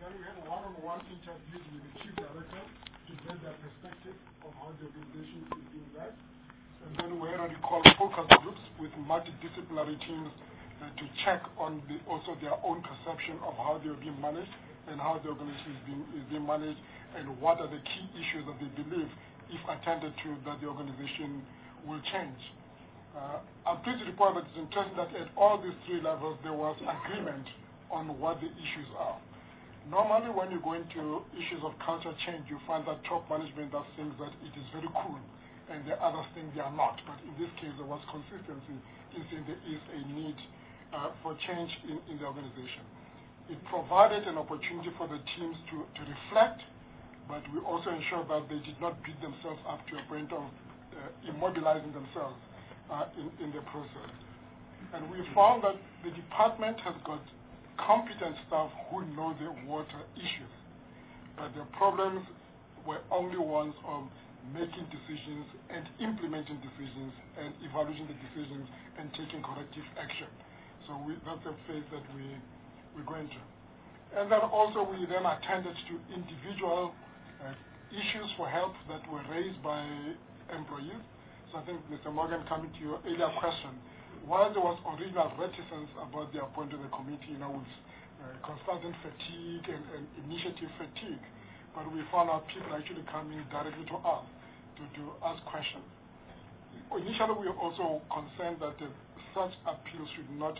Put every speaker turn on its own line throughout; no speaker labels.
then we had one-on-one interviews with the chief director to get their perspective of how the organization is being led. And then we had what we call focus groups with multidisciplinary teams to check on also their own perception of how they are being managed and how the organization is being managed and what are the key issues that they believe, if attended to, that the organization will change. I'm pleased to report that it's interesting that at all these three levels there was agreement on what the issues are. Normally when you go into issues of culture change, you find that top management does things that it is very cool and the other things they are not. But in this case there was consistency in saying there is a need for change in the organization. It provided an opportunity for the teams to reflect, but we also ensured that they did not beat themselves up to a point of immobilizing themselves in the process. And we found that the department has got competent staff who know the water issues, but the problems were only ones of making decisions and implementing decisions and evaluating the decisions and taking corrective action. So that's a phase that we're going through. And then also we then attended to individual issues for help that were raised by employees. So I think, Mr. Morgan, coming to your earlier question, while there was original reticence about the appointment of the committee, with consultant fatigue and initiative fatigue, but we found our people actually coming directly to us to ask questions. Initially, we were also concerned that such appeals should not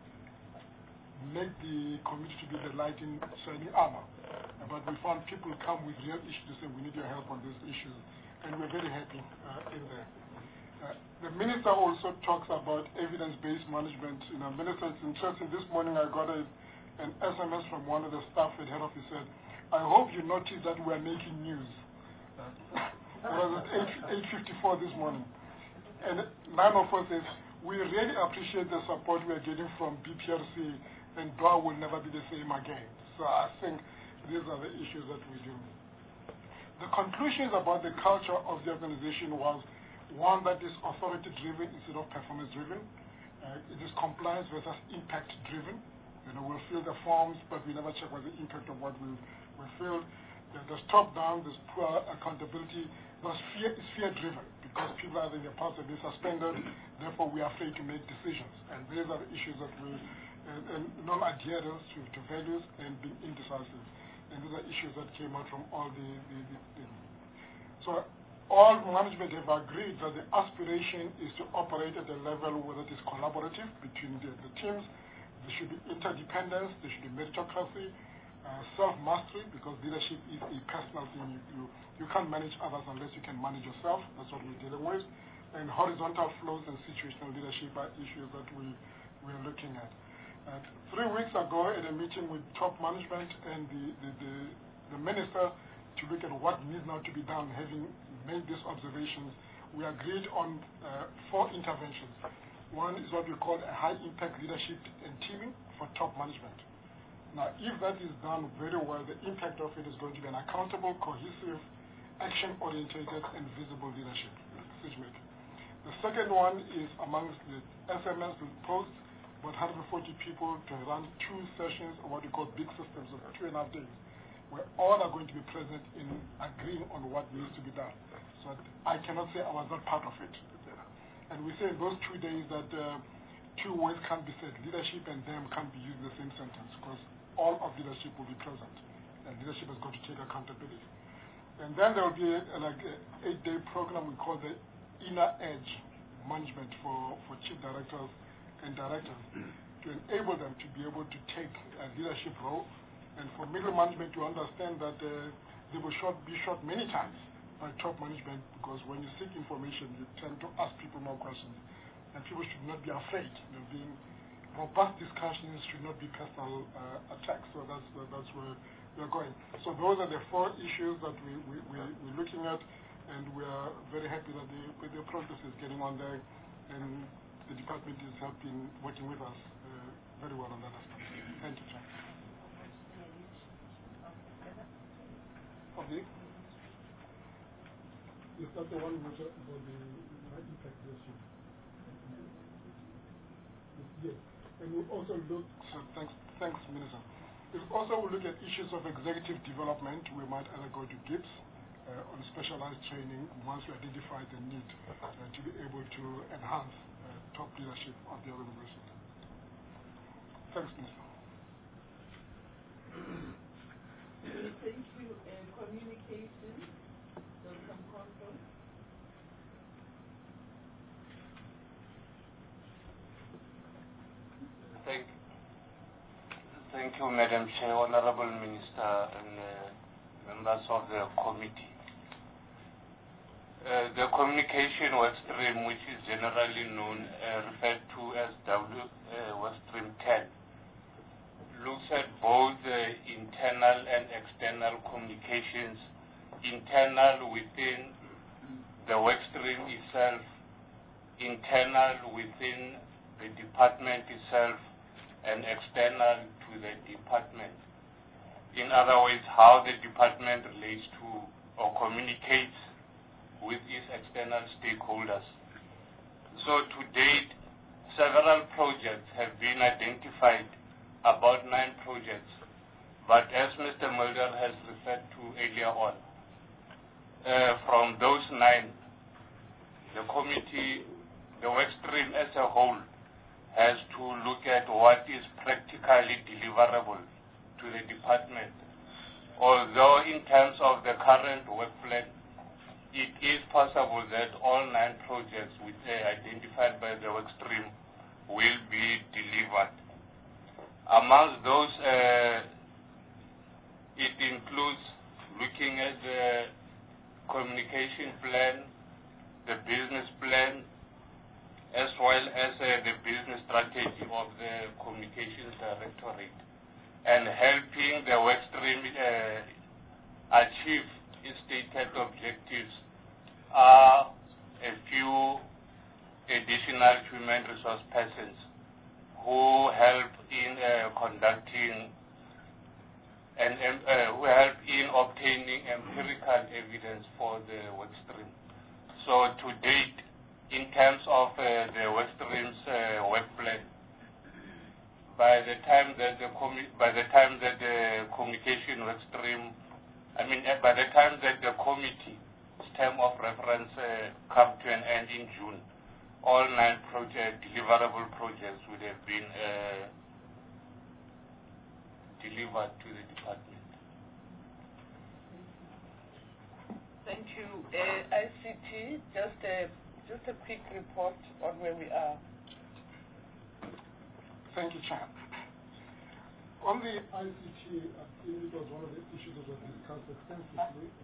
make the committee to be the knight in shining armor. But we found people come with real issues to say, we need your help on these issues, and we're very happy in there. The minister also talks about evidence-based management. Minister, it's interesting. This morning I got an SMS from one of the staff at head office said, I hope you noticed that we are making news. It was at 8:54 this morning. And none of us says, we really appreciate the support we are getting from BPRC, and DOA will never be the same again. So I think these are the issues that we do. The conclusions about the culture of the organization was one that is authority-driven instead of performance-driven. It is compliance versus impact-driven. We'll fill the forms, but we never check what the impact of what we filled. There's top-down, there's poor accountability. There's fear, it's fear-driven because people are in the past have been suspended. Therefore, we are afraid to make decisions. And these are the issues that we, and non-adherence to values and being indecisive. And these are issues that came out from all the so all management have agreed that the aspiration is to operate at a level where it is collaborative between the teams. There should be interdependence, there should be meritocracy, self-mastery, because leadership is a personal thing. You can't manage others unless you can manage yourself. That's what we're dealing with. And horizontal flows and situational leadership are issues that we're looking at. 3 weeks ago at a meeting with top management and the minister to look at what needs now to be done, having made these observations, we agreed on 4 interventions. One is what we call a high-impact leadership and teaming for top management. Now, if that is done very well, the impact of it is going to be an accountable, cohesive, action-oriented, and visible leadership, decision-making. The second one is amongst the SMS posts, about 140 people to run 2 sessions of what we call big systems of 2.5 days, where all are going to be present in agreeing on what needs to be done. So I cannot say I was not part of it. And we say in those 2 days that 2 words can't be said. Leadership and them can't be used in the same sentence because all of leadership will be present. And leadership has got to take accountability. And then there will be an 8-day program we call the Inner Edge Management for chief directors and directors to enable them to be able to take a leadership role. And for middle management to understand that they will be shot many times by top management, because when you seek information, you tend to ask people more questions. And people should not be afraid. Being robust discussions should not be personal attacks. So that's where we're going. So those are the 4 issues that we're looking at, and we are very happy that the process is getting on there, and the department is working with us very well on that aspect. Thank you, Chair. Okay. Is that the one which about the impact leadership? Yes. And we also look. So thanks, Minister. If also we look at issues of executive development, we might either go to GIPS on specialized training once we identify the need to be able to enhance top leadership of the organization. Thanks, Minister.
Thank you. Communication, Dr. Mkhonto.
Thank you, Madam Chair, Honorable Minister, and members of the committee. The communication work stream, which is generally known, referred to as work stream 10, looks at both internal and external communications, internal within the work stream itself, internal within the department itself, and external to the department. In other words, how the department relates to or communicates with its external stakeholders. So to date, several projects have been identified, about 9 projects, but as Mr. Mulder has referred to earlier on, from those 9, the committee, the work stream as a whole, has to look at what is practically deliverable to the department. Although in terms of the current work plan, it is possible that all 9 projects which are identified by the work stream will be delivered. Amongst those, it includes looking at the communication plan, the business plan, as well as the business strategy of the Communications Directorate, and helping the work stream achieve its stated objectives are a few additional human resource persons who help in conducting and who help in obtaining empirical evidence for the work stream. So to date, in terms of the work stream's work plan, by the time that the communication work stream, by the time that the committee's term of reference come to an end in June, all 9 deliverable projects would have been delivered to the department.
Thank you. ICT, just a quick report on where we are.
Thank you, Chair. On the ICT, I think it was one of the issues that was discussed extensively,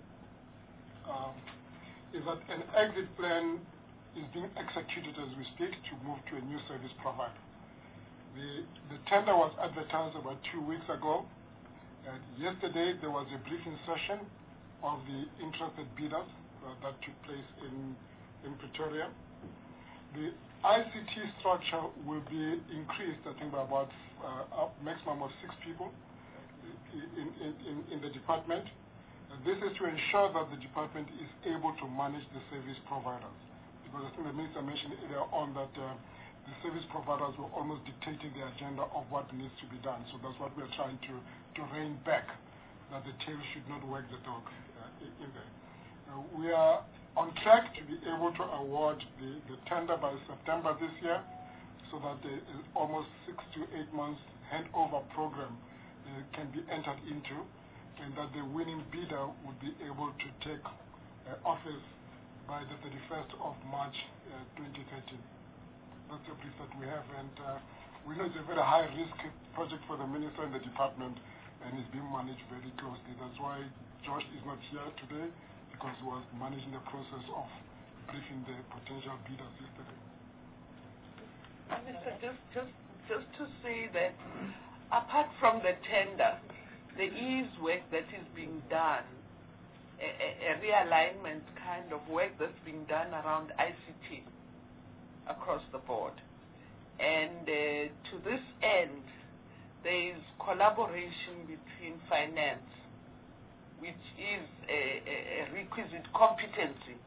is that an exit plan is being executed as we speak to move to a new service provider. The tender was advertised about 2 weeks ago, and yesterday there was a briefing session of the interested bidders that took place in Pretoria. The ICT structure will be increased, I think, by about a maximum of 6 people in the department. This is to ensure that the department is able to manage the service providers. Because I think the Minister mentioned earlier on that the service providers were almost dictating the agenda of what needs to be done. So that's what we're trying to rein back, that the tail should not wag the dog in there. We are on track to be able to award the tender by September this year, so that the almost 6 to 8 months handover program can be entered into, and that the winning bidder would be able to take office by the 31st of March 2013. That's the brief that we have, and we know it's a very high-risk project for the Minister and the department, and it's being managed very closely. That's why Josh is not here today, because he was managing the process of briefing the potential bidders yesterday.
Minister, just to say that apart from the tender, there is work that is being done, a realignment kind of work that's being done around ICT across the board. And to this end, there is collaboration between finance, which is a requisite competency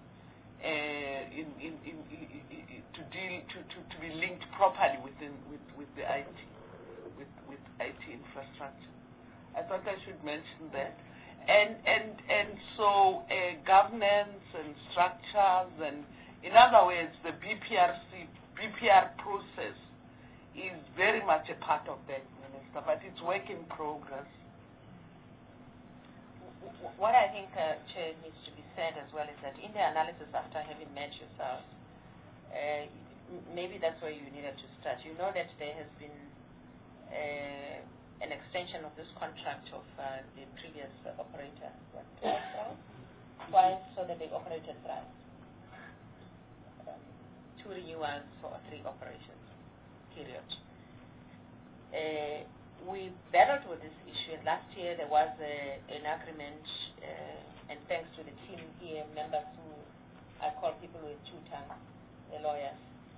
to be linked properly with the IT, with IT infrastructure. I thought I should mention that. And so governance and structures, and in other words, the BPR process is very much a part of that, Minister, but it's work in progress.
What I think, Chair, needs to be said as well is that in the analysis after having met yourselves, maybe that's where you needed to start. You know that there has been an extension of this contract of the previous operator, twice, so that they operated thrice. 2 renewals for 3 operations, period. We battled with this issue, and last year there was an agreement, and thanks to the team here, members who I call people with 2 tongues, the lawyers,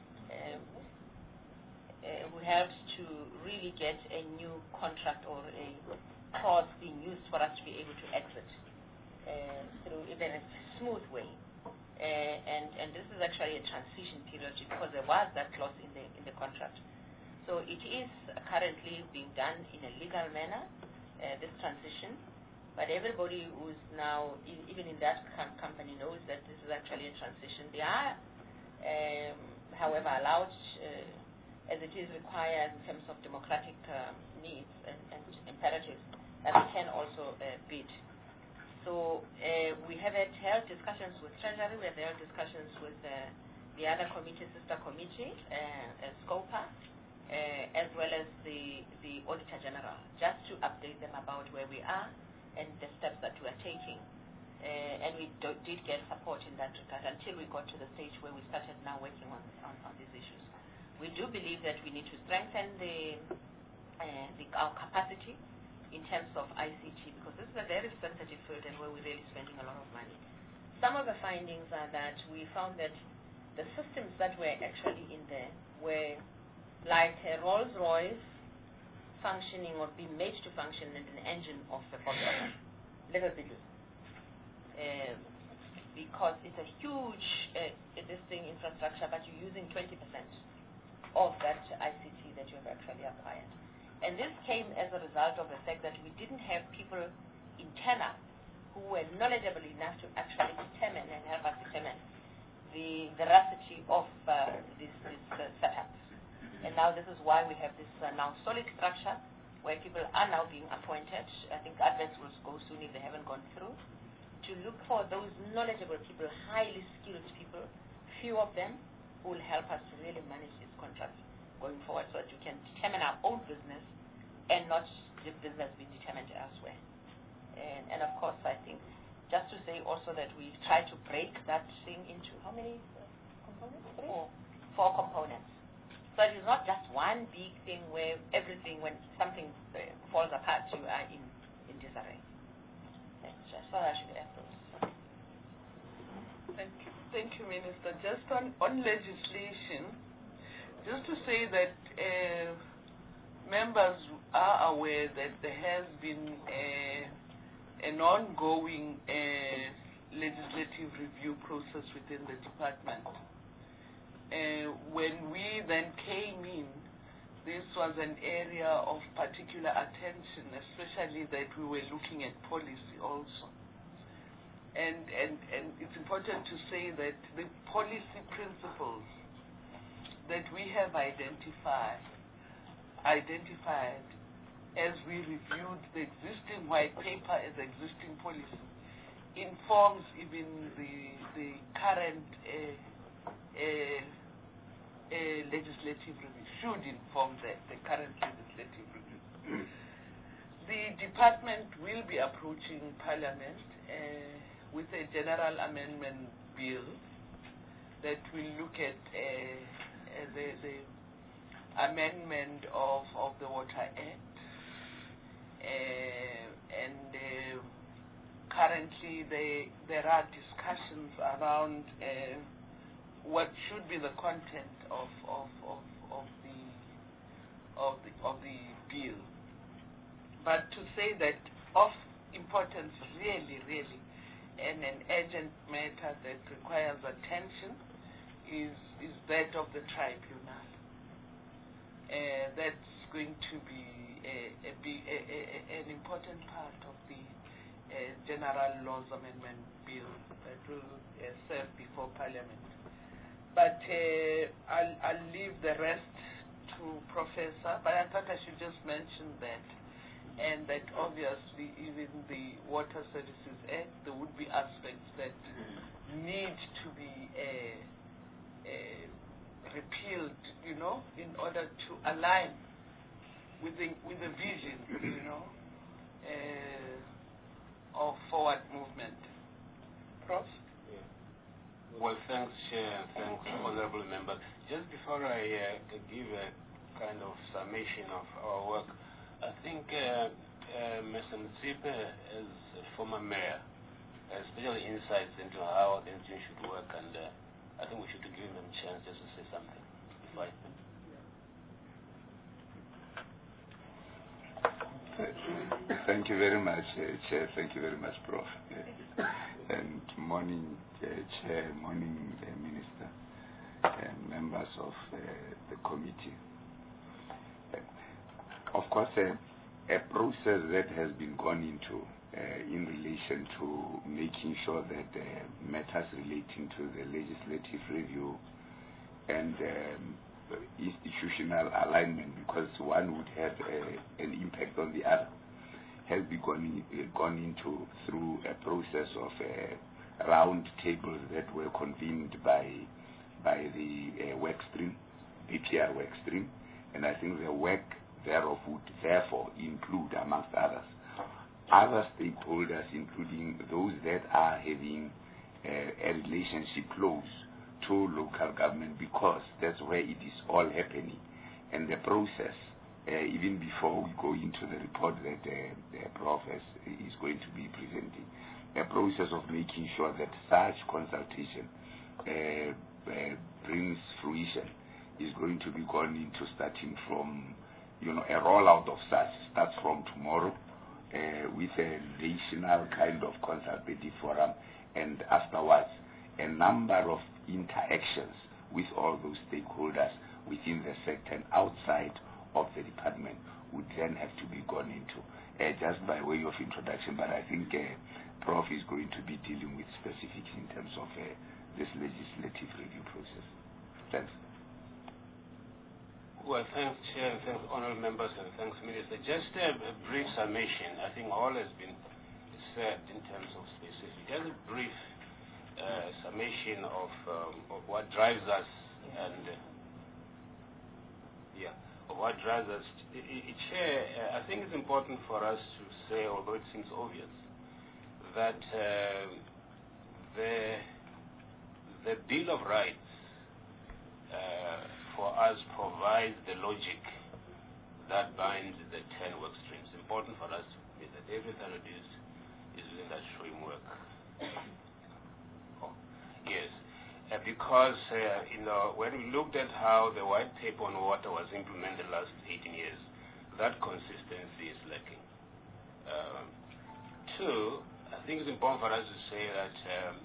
who helped to really get a new contract or a clause being used for us to be able to exit through in a smooth way. And this is actually a transition period because there was that clause in the contract. So it is currently being done in a legal manner, this transition, but everybody who's now, even in that company, knows that this is actually a transition. They are, however, allowed, as it is required in terms of democratic needs and imperatives, that they can also bid. So we have held discussions with Treasury, we have held discussions with the other committee, sister committee, SCOPA, as well as the Auditor General, just to update them about where we are and the steps that we are taking. And we did get support in that regard until we got to the stage where we started now working on these issues. We do believe that we need to strengthen our capacity in terms of ICT, because this is a very sensitive field and where we're really spending a lot of money. Some of the findings are that we found that the systems that were actually in there were like a Rolls-Royce functioning or being made to function in an engine of a little bit, because it's a huge existing infrastructure, but you're using 20% of that ICT that you have actually acquired. And this came as a result of the fact that we didn't have people internal who were knowledgeable enough to actually determine and help us determine the veracity of these setups. And now this is why we have this now solid structure where people are now being appointed. I think adverts will go soon if they haven't gone through, to look for those knowledgeable people, highly skilled people, few of them, who will help us to really manage these contracts going forward so that we can determine our own business and not the business being determined elsewhere. And of course, I think, just to say also that we try to break that thing into how many components? 4 components. So it is not just one big thing where everything, when something falls apart, you are in disarray. So I should add those.
Thank you, Minister. Just on legislation, just to say that members are aware that there has been an ongoing legislative review process within the department. When we then came in, this was an area of particular attention, especially that we were looking at policy also. And it's important to say that the policy principles that we have identified as we reviewed the existing white paper as existing policy informs even the current legislative review, should inform the current legislative review. The department will be approaching Parliament with a general amendment bill that will look at the amendment of the Water Act. Currently there are discussions around what should be the content of the bill. But to say that of importance really and an urgent matter that requires attention is that of the tribunal. That's going to be an important important part of the General Laws Amendment Bill that will serve before Parliament. But I'll leave the rest to Professor, but I thought I should just mention that, and that obviously even the Water Services Act, there would be aspects that need to be repealed, you know, in order to align with the vision, you know, of forward movement. Prof?
Well, thanks, Chair, and thanks, honorable members. Just before I give a kind of summation of our work, I think Mr. Mtsipe, as a former mayor, has special insights into how the institution should work, and I think we should give him a chance just to say something.
Thank you very much, Chair. Thank you very much, Prof. And morning, Chair, morning, Minister, and members of the committee. Of course, a process that has been gone into in relation to making sure that matters relating to the legislative review and institutional alignment, because one would have an impact on the other, has been gone into through a process of round tables that were convened by the work stream, BPR work stream, and I think the work thereof would therefore include, amongst others, other stakeholders, including those that are having a relationship close to local government, because that's where it is all happening. And the process, even before we go into the report that the Prof is going to be presenting, a process of making sure that such consultation brings fruition is going to be gone into, starting from, you know, a rollout of such starts from tomorrow with a national kind of consultative forum, and afterwards a number of interactions with all those stakeholders within the sector and outside of the department would then have to be gone into, just by way of introduction. But I think Prof is going to be dealing with specifics in terms of this legislative review process. Thanks.
Well, thanks, Chair, and thanks, honorable members, and thanks, Minister. Just a brief summation. I think all has been said in terms of specifics. Just a brief summation of what drives us, and of what drives us. Chair, I think it's important for us to say, although it seems obvious, that the Bill of Rights for us provides the logic that binds the 10 work streams. It's important for us is that everything it is within that framework. Yes, because when we looked at how the white paper on water was implemented the last 18 years, that consistency is lacking. Two, I think it's important for us to say that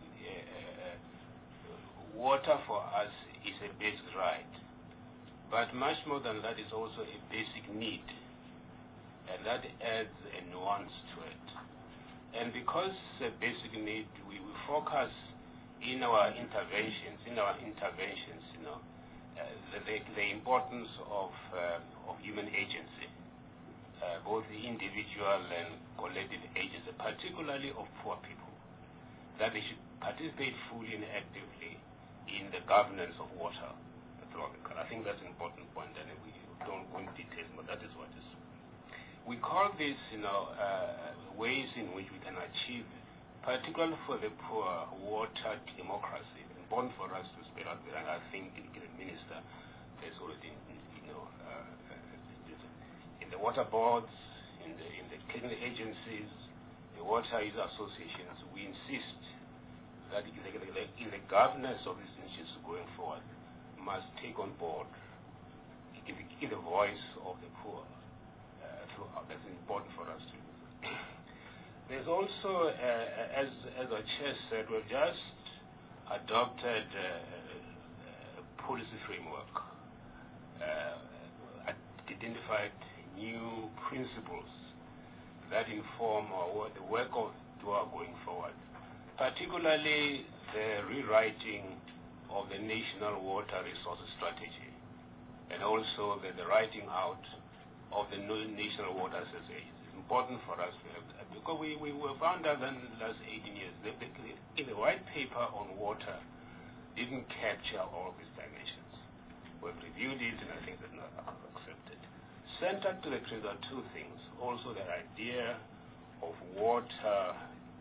water for us is a basic right, but much more than that, is also a basic need, and that adds a nuance to it. And because it's a basic need, we focus in our interventions, the importance of human agency, both the individual and collective agency, particularly of poor people, that they should participate fully and actively in the governance of water throughout the country. I think that's an important point, and we don't go into details, but that is what it is. We call this, ways in which we can achieve, particularly for the poor, water democracy. It's important for us to spell out there, and I think the Minister has already, in the water boards, in the cleaning agencies, the water user associations, we insist that in the governance of these institutions going forward must take on board in the voice of the poor throughout. That's important for us to do. There's also, as our chair said, we've just adopted a policy framework, identified new principles
that inform the work of DOA going forward, particularly the rewriting of the National Water Resources Strategy, and also the writing out of the National Water Association. It's important for us because we were found out in the last 18 years that in the white paper on water didn't capture all these dimensions. We've reviewed it, and I think that's not accepted. Centered to the trend are two things. Also, the idea of water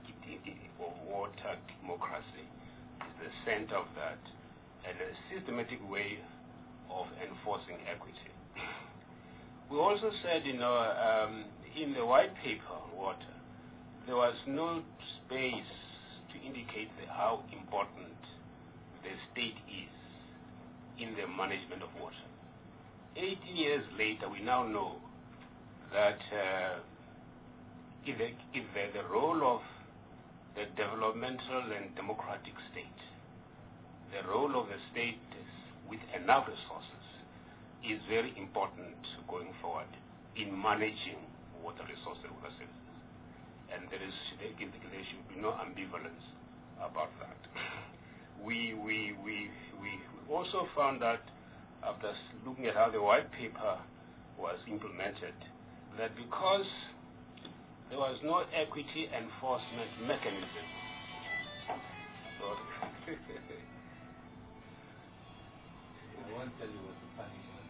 democracy is the center of that, and a systematic way of enforcing equity. We also said, in the white paper on water, there was no space to indicate how important the state is in the management of water. 18 years later, we now know that the role of the developmental and democratic state, the role of the state with enough resources is very important going forward in managing water resources and water services. And there should be no ambivalence about that. We also found that after looking at how the white paper was implemented, that because there was no equity enforcement mechanism.
I won't tell you what the punishment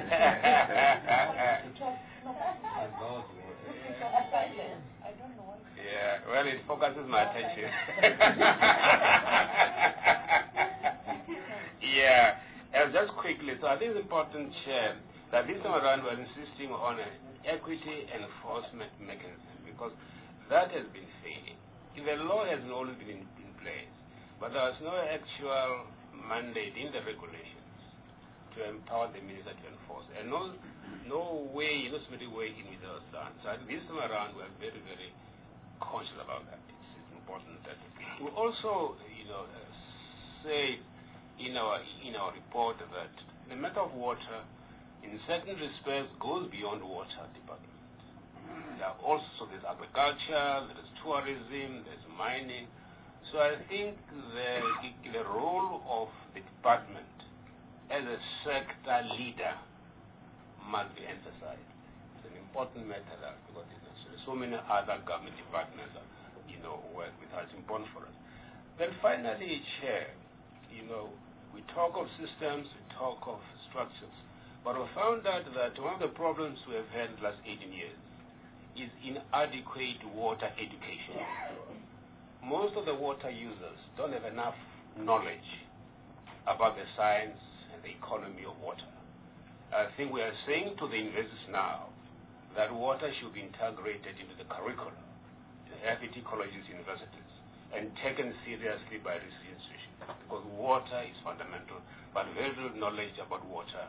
Yeah, well, it focuses my attention. Yeah, and just quickly, so I think it's important, Chair, that this time around we're insisting on an equity enforcement mechanism, because that has been failing. The law has always been in place, but there was no actual mandate in the regulations to empower the minister to enforce, and no systematic way in which that was done. So this time around we're very, very conscious about that. It's important that we also, say in our report that the matter of water, in certain respects, goes beyond water department. There's agriculture, there's tourism, there's mining. So I think the role of the department as a sector leader must be emphasized. It's an important matter because there's so many other government departments work with us. It's important for us. Then finally, Chair, we talk of systems, we talk of structures, but we found out that one of the problems we have had in the last 18 years is inadequate water education. Most of the water users don't have enough knowledge about the science and the economy of water. I think we are saying to the universities now that water should be integrated into the curriculum, the FET colleges, universities, and taken seriously by research institutions, because water is fundamental, but very little knowledge about water,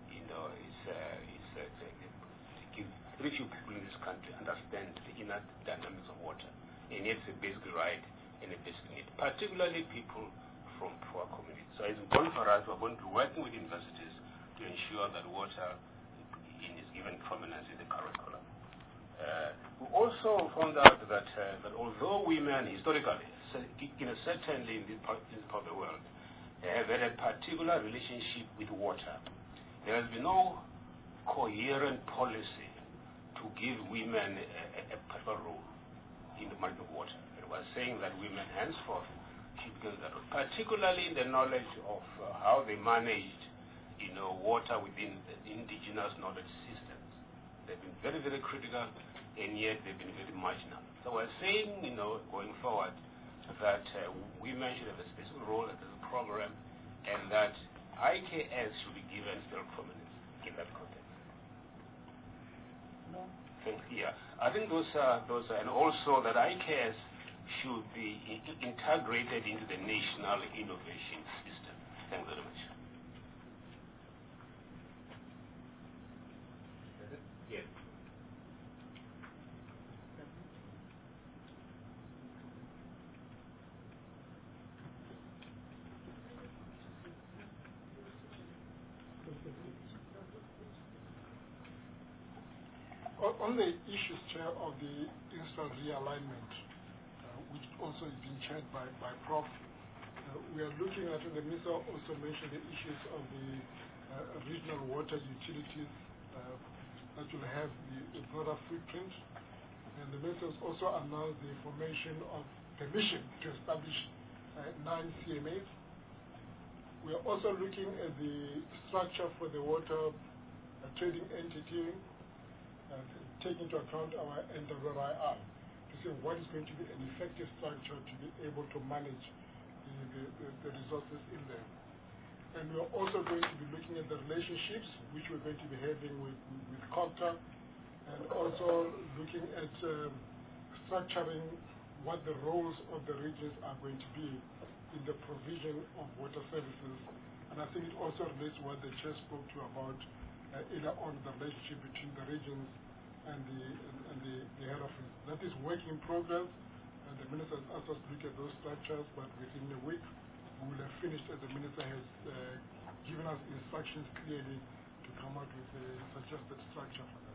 very few people in this country understand the inner dynamics of water, and it's a basic right and a basic need, particularly people from poor communities. So it's important for us, we're going to be working with universities to ensure that water is given prominence in the curriculum. We also found out that although women historically, certainly in this part of the world, have had a particular relationship with water, there has been no coherent policy to give women a particular role in the management of water. It was saying that women henceforth should get that role, particularly in the knowledge of how they managed water within the indigenous knowledge systems. They've been very, very critical, and yet they've been very marginal. So we're saying, going forward, that women should have a special role in the program, and that IKS should be given special prominence in that context.
No.
Yeah, I think those are, and also that IKS should be integrated into the national innovation system. Thank you very much. Yes.
on the issues, Chair, of the install realignment, which also is being chaired by Prof, we are looking at, the Minister also mentioned the issues of the regional water utilities that will have the broader footprint. And the Minister has also announced the formation of permission to establish 9 CMAs. We are also looking at the structure for the water trading entity, taking into account our NWRIR, to see what is going to be an effective structure to be able to manage the resources in there. And we are also going to be looking at the relationships which we're going to be having with COGTA, and also looking at structuring what the roles of the regions are going to be in the provision of water services. And I think it also relates to what the Chair spoke to about either on the relationship between the regions and the head office. That is work in progress, and the Minister has asked us to look at those structures, but within a week we will have finished, as the Minister has given us instructions clearly to come out with a suggested structure for that.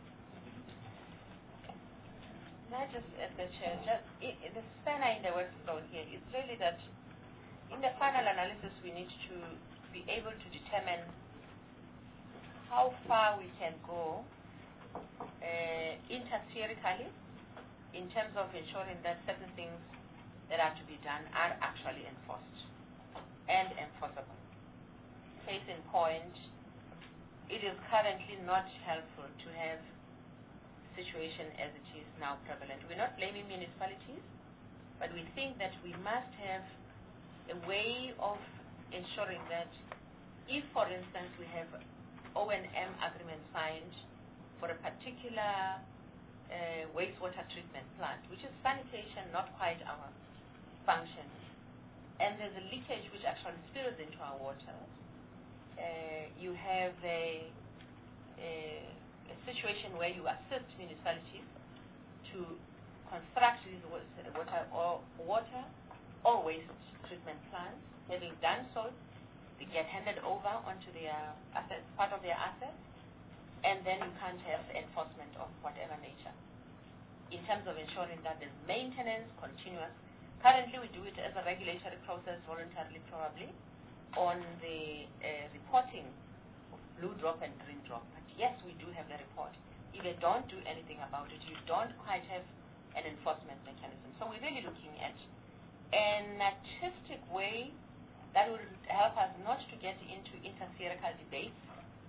Not just as the Chair, the spanner in the workflow here is really that in the final analysis we need to be able to determine how far we can go interspherically in terms of ensuring that certain things that are to be done are actually enforced and enforceable. Case in point, it is currently not helpful to have situation as it is now prevalent. We're not blaming municipalities, but we think that we must have a way of ensuring that if, for instance, we have O&M agreement signed for a particular wastewater treatment plant, which is sanitation, not quite our function, and there's a leakage which actually spills into our water, you have a situation where you assist municipalities to construct these water or waste treatment plants. Having done so, they get handed over onto their assets, part of their assets, and then you can't have enforcement of whatever nature. In terms of ensuring that there's maintenance, continuous. Currently, we do it as a regulatory process, voluntarily probably, on the reporting of blue drop and green drop. But yes, we do have the report. If you don't do anything about it, you don't quite have an enforcement mechanism. So we're really looking at an artistic way that will help us not to get into interspherical debates,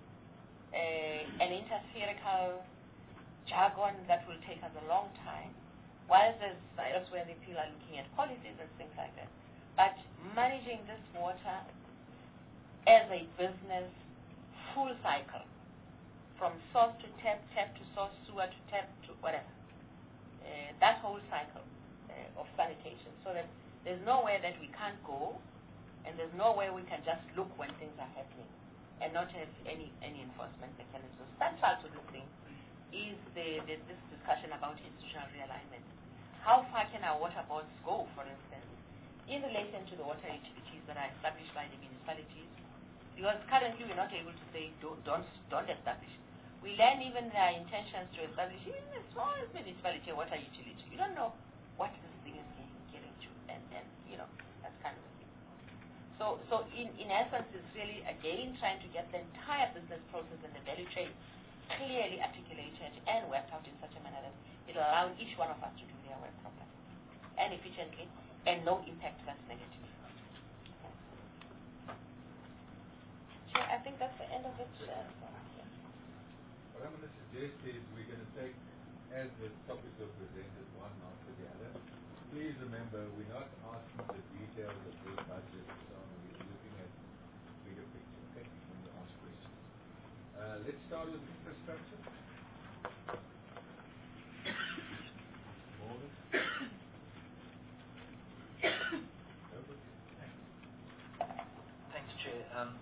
an interspherical jargon that will take us a long time, whilst there's elsewhere the people are looking at policies and things like that. But managing this water as a business, full cycle, from source to tap, tap to source, sewer to tap to whatever, that whole cycle of sanitation, so that there's nowhere that we can't go, and there's nowhere we can just look when things are happening and not have any enforcement mechanisms. Central to this thing is this discussion about institutional realignment. How far can our water boards go, for instance, in relation to the water utilities that are established by the municipalities? Because currently we're not able to say don't establish. We learn even their intentions to establish even a small municipality water utility. You don't know what this thing is getting to, and that kind of thing. So in essence, it's really again trying to get the entire business process and the value chain clearly articulated and worked out in such a manner that it will allow each one of us to do their work properly and efficiently, and no impact that's negative. So I think that's the end of it.
What I'm going to suggest is we're going to take, as the topics are presented, one after the other. Please remember, we're not asking the details of this budget and so on. We're looking at bigger picture, okay, when you ask questions. Let's start with infrastructure. Morgan?
Thanks, Chair.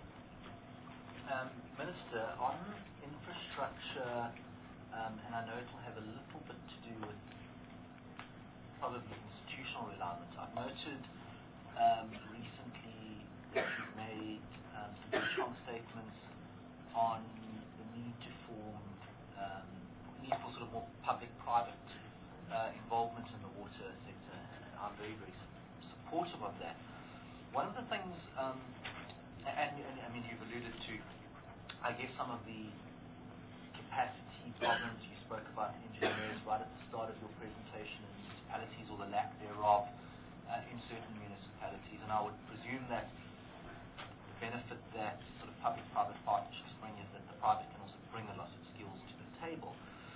Minister, on infrastructure, and I know it will have a little bit to do with probably institutional reliance. I've noted recently that you've made some very strong statements on the need to form need for sort of more public-private involvement in the water sector. I'm very, very supportive of that. One of the things, and I mean, you've alluded to, I guess, some of the capacity problems you spoke about engineers right at the start of your presentation in municipalities, or the lack thereof in certain municipalities. And I would presume that the benefit that sort of public-private partnerships bring is that the private can also bring a lot of skills to the table.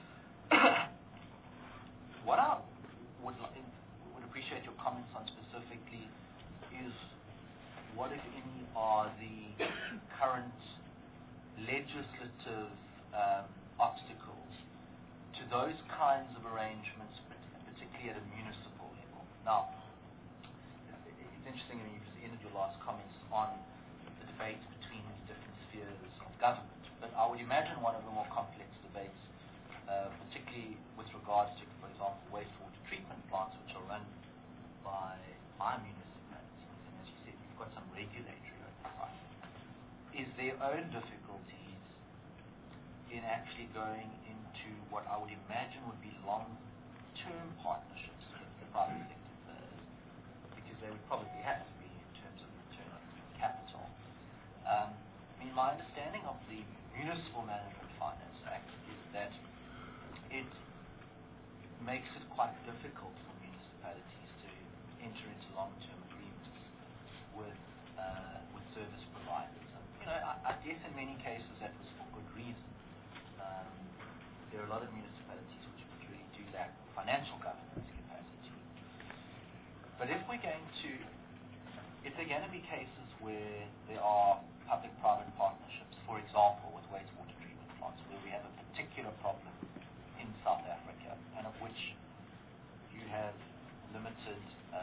What I would appreciate your comments on specifically is what, if any, are the current legislative obstacles to those kinds of arrangements, particularly at a municipal level. Now, it's interesting, and you've ended your last comments on the debate between these different spheres of government, but I would imagine one of the more complex debates, particularly with regards to, for example, wastewater treatment plants, which are run by municipalities, and as you said, you've got some regulatory oversight, is their own difficulties in actually going into what I would imagine would be long-term partnerships with the private sector players, because they would probably have to be in terms of return on capital. I mean, my understanding of the Municipal Management Finance Act is that it makes it quite difficult for municipalities to enter into long-term agreements with service providers. And, you know, I guess in many cases that was for good reason. There are a lot of municipalities which really do lack financial governance capacity. But if there are going to be cases where there are public-private partnerships, for example, with wastewater treatment plants, where we have a particular problem in South Africa, and of which you have limited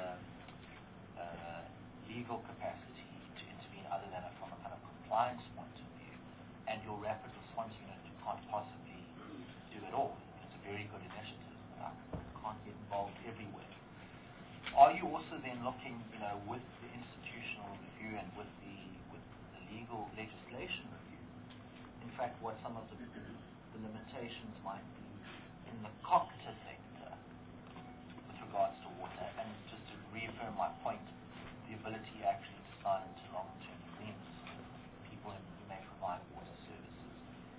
legal capacity to intervene other than from a kind of compliance point of view, and your rapid response unit can't possibly do it all. It's a very good initiative, but I can't get involved everywhere. Are you also then looking, you know, with the institutional review and with the legal legislation review, in fact, what some of the limitations might be in the COCTA sector with regards to water? And just to reaffirm my point, the ability actually to sign into long-term agreements with people who may provide water services.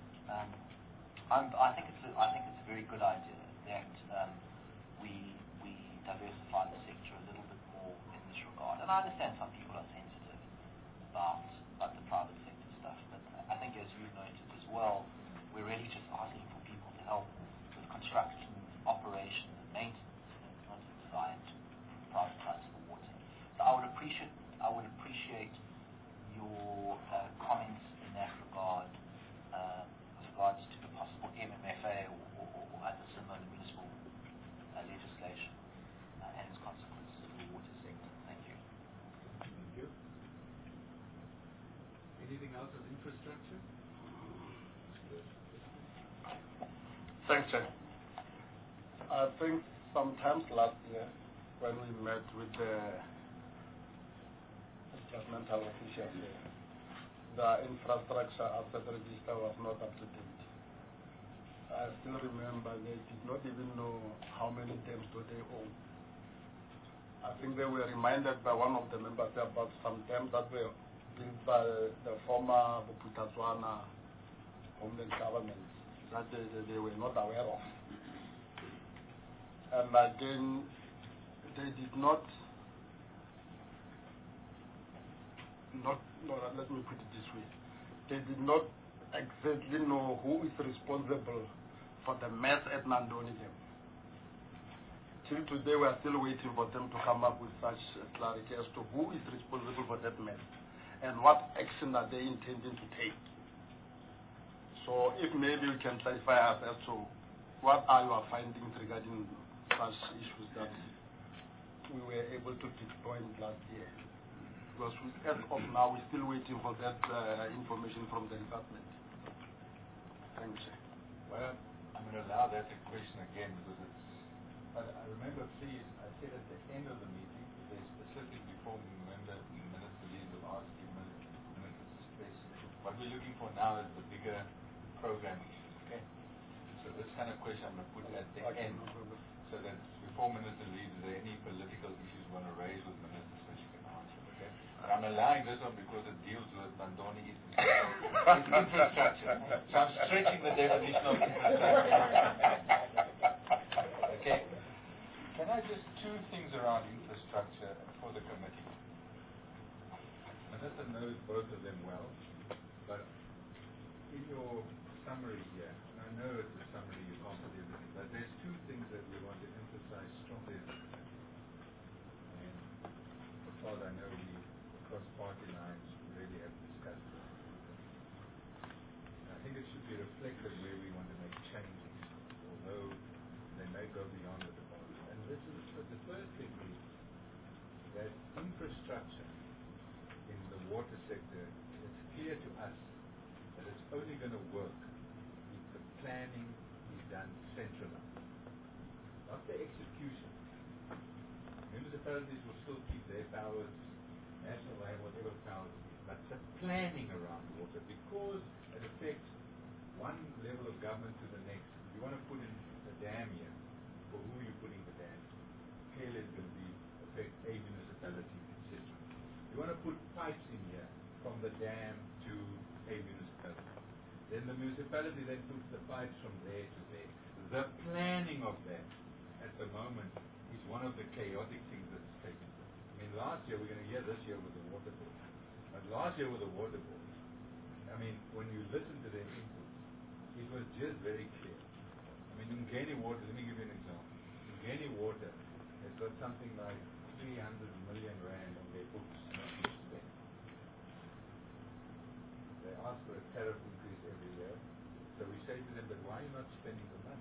I think it's a very good idea that we diversify the sector a little bit more in this regard. And I understand some people are sensitive about the private sector stuff, but I think, as you've noted as well, we're really just asking for people to help with construction, operation, and maintenance, and not a desire to privatize the water. So I would appreciate your comments in that regard, with regards to the possible MMFA or other similar municipal legislation and its consequences for the water sector. Thank you.
Thank you. Anything else on infrastructure?
Thanks, Chair. I think sometimes last year when we met with the governmental officials here, the infrastructure asset register was not up to date. I still remember they did not even know how many dams do they own. I think they were reminded by one of the members about some dams that were built by the former Bophuthatswana homeland government that they were not aware of. And again, they did not, let me put it this way, they did not exactly know who is responsible for the mess at Nandoni Dam. Till today, we are still waiting for them to come up with such clarity as to who is responsible for that mess and what action are they intending to take. So if maybe you can clarify us as to what are your findings regarding such issues that we were able to pinpoint last year. Because as of now, we're still waiting for that information from the department. Thank you.
Well, I'm going to allow that question again because it's. But I remember, please, I said at the end of the meeting, they specifically before Minister Lee will ask you minutes to space. What we're looking for now is the bigger program issue, okay? So this kind of question I'm going to put at the end, so that before Minister leaves, is there any political issues you want to raise with Minister so she can answer, okay? And I'm allowing this one because it deals with Mandoni infrastructure. So I'm stretching the definition of infrastructure. Okay? Can I just two things around infrastructure for the committee? Minister knows both of them well, but in your summary here, and I know it's a summary, you can't put everything, but there's two things that we want to emphasize strongly in this committee. And as far as I know, we, across party lines, really have discussed this. And I think it should be reflected where we want to make changes, although they may go beyond the department. And this is the first thing is that infrastructure in the water sector, it's clear to us that it's only going to work if the planning is done centralized, not the execution. Municipalities will still keep their powers, national will have whatever powers, but the planning around water, because it affects one level of government to the next. If you want to put in a dam here, for who you're putting the dam, clearly it's going to affect a municipality, etc. You want to put pipes in here from the dam to a municipality. Then the municipality then puts the pipes from there to there. The planning of that at the moment is one of the chaotic things that's taken place. I mean, last year, we're going to hear this year with the water board. But last year with the water board, I mean, when you listen to their input, it was just very clear. I mean, Ngeni Water, let me give you an example. Ngeni Water has got something like 300 million rand on their books not to spend. They ask for a tariff increase every year. So we say to them, but why are you not spending the money?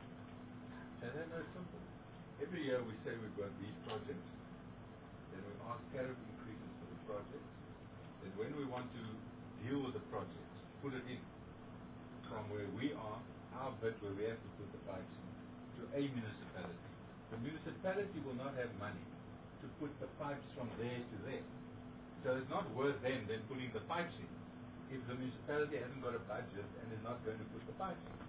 And then it's simple. Every year we say we've got these projects. Then we ask tariff increases for the projects. Then when we want to deal with the projects, put it in from where we are, our bit where we have to put the pipes in, to a municipality. The municipality will not have money to put the pipes from there to there. So it's not worth them then putting the pipes in if the municipality hasn't got a budget and is not going to put the pipes in.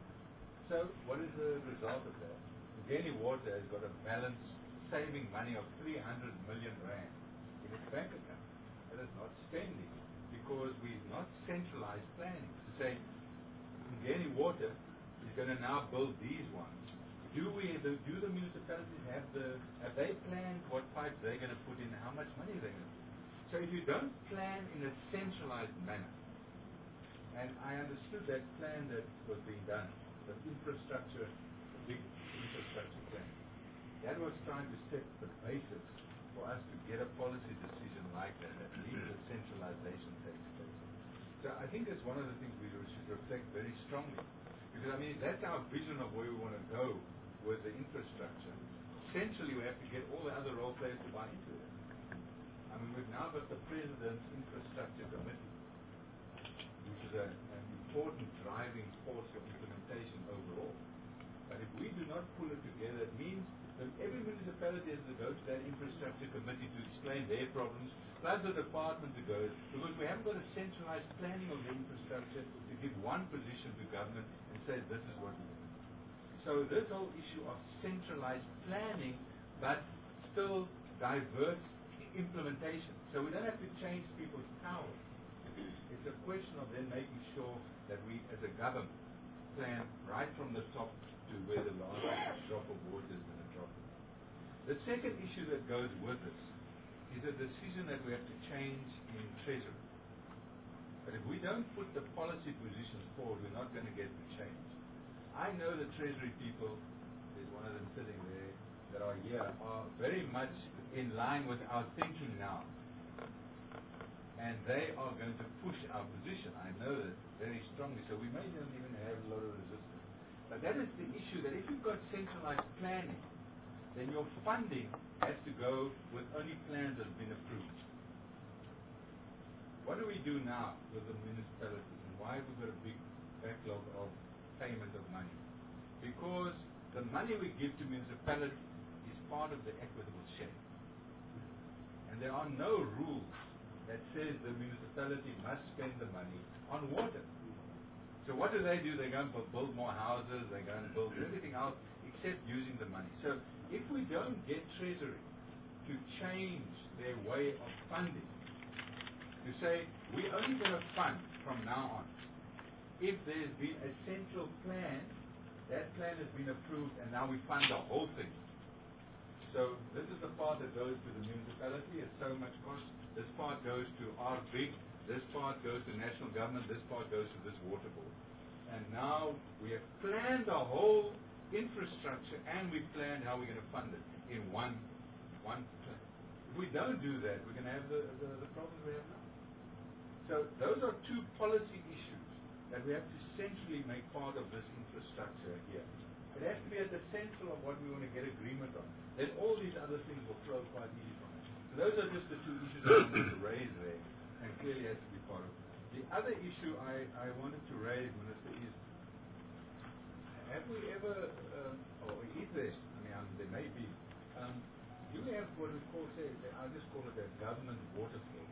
So what is the result of that? Ngeni Water has got a balance saving money of 300 million rand in its bank account. That is not spending because we've not centralized planning to say Ngeni Water is going to now build these ones. Do the municipalities have they planned what pipes they're going to put in, how much money they're going to put? So if you don't plan in a centralized manner, and I understood that plan that was being done, the infrastructure, the big infrastructure plan, that was trying to set the basis for us to get a policy decision like that, at least the centralization takes place. So I think that's one of the things we should reflect very strongly. Because I mean, that's our vision of where we want to go with the infrastructure. Essentially, we have to get all the other role players to buy into it. I mean, we've now got the President's Infrastructure Committee, which is an important driving force of implementation overall. But if we do not pull it together, it means that every municipality has to go to that infrastructure committee to explain their problems, plus the department to go, because we haven't got a centralized planning of the infrastructure to give one position to government and say this is what we want. So this whole issue of centralized planning, but still diverse implementation. So we don't have to change people's power. It's a question of then making sure that we, as a government, plan right from the top to where the last drop of water is going to drop. The second issue that goes with this is a decision that we have to change in Treasury. But if we don't put the policy positions forward, we're not going to get the change. I know the Treasury people, there's one of them sitting there, that are here, are very much in line with our thinking now. And they are going to push our position. I know that very strongly. So we may not even have a lot of resistance. But that is the issue, that if you've got centralized planning, then your funding has to go with only plans that have been approved. What do we do now with the municipalities, and why have we got a big backlog of payment of money? Because the money we give to municipalities is part of the equitable share. And there are no rules that says the municipality must spend the money on water. So what do? They go and build more houses, they go and build everything else except using the money. So if we don't get Treasury to change their way of funding, to say, we're only going to fund from now on if there's been a central plan, that plan has been approved, and now we fund the whole thing. So this is the part that goes to the municipality, it's so much cost. This part goes to our big, this part goes to national government, this part goes to this water board. And now we have planned the whole infrastructure, and we've planned how we're going to fund it in one plan. If we don't do that, we're going to have the problems we have now. So those are two policy issues that we have to centrally make part of this infrastructure here. It has to be at the center of what we want to get agreement on. Then all these other things will flow quite easy from it. So those are just the two issues I wanted to raise there, and clearly has to be part of it. The other issue I wanted to raise, Minister, is have we ever, or is there, there may be, do we have what we call, I just call it a government water forum?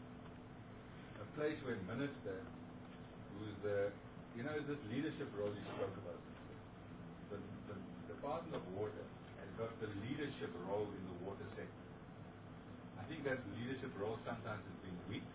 A place where Minister, who's this leadership role you spoke about, the Department of Water has got the leadership role in the water sector. I think that leadership role sometimes has been weak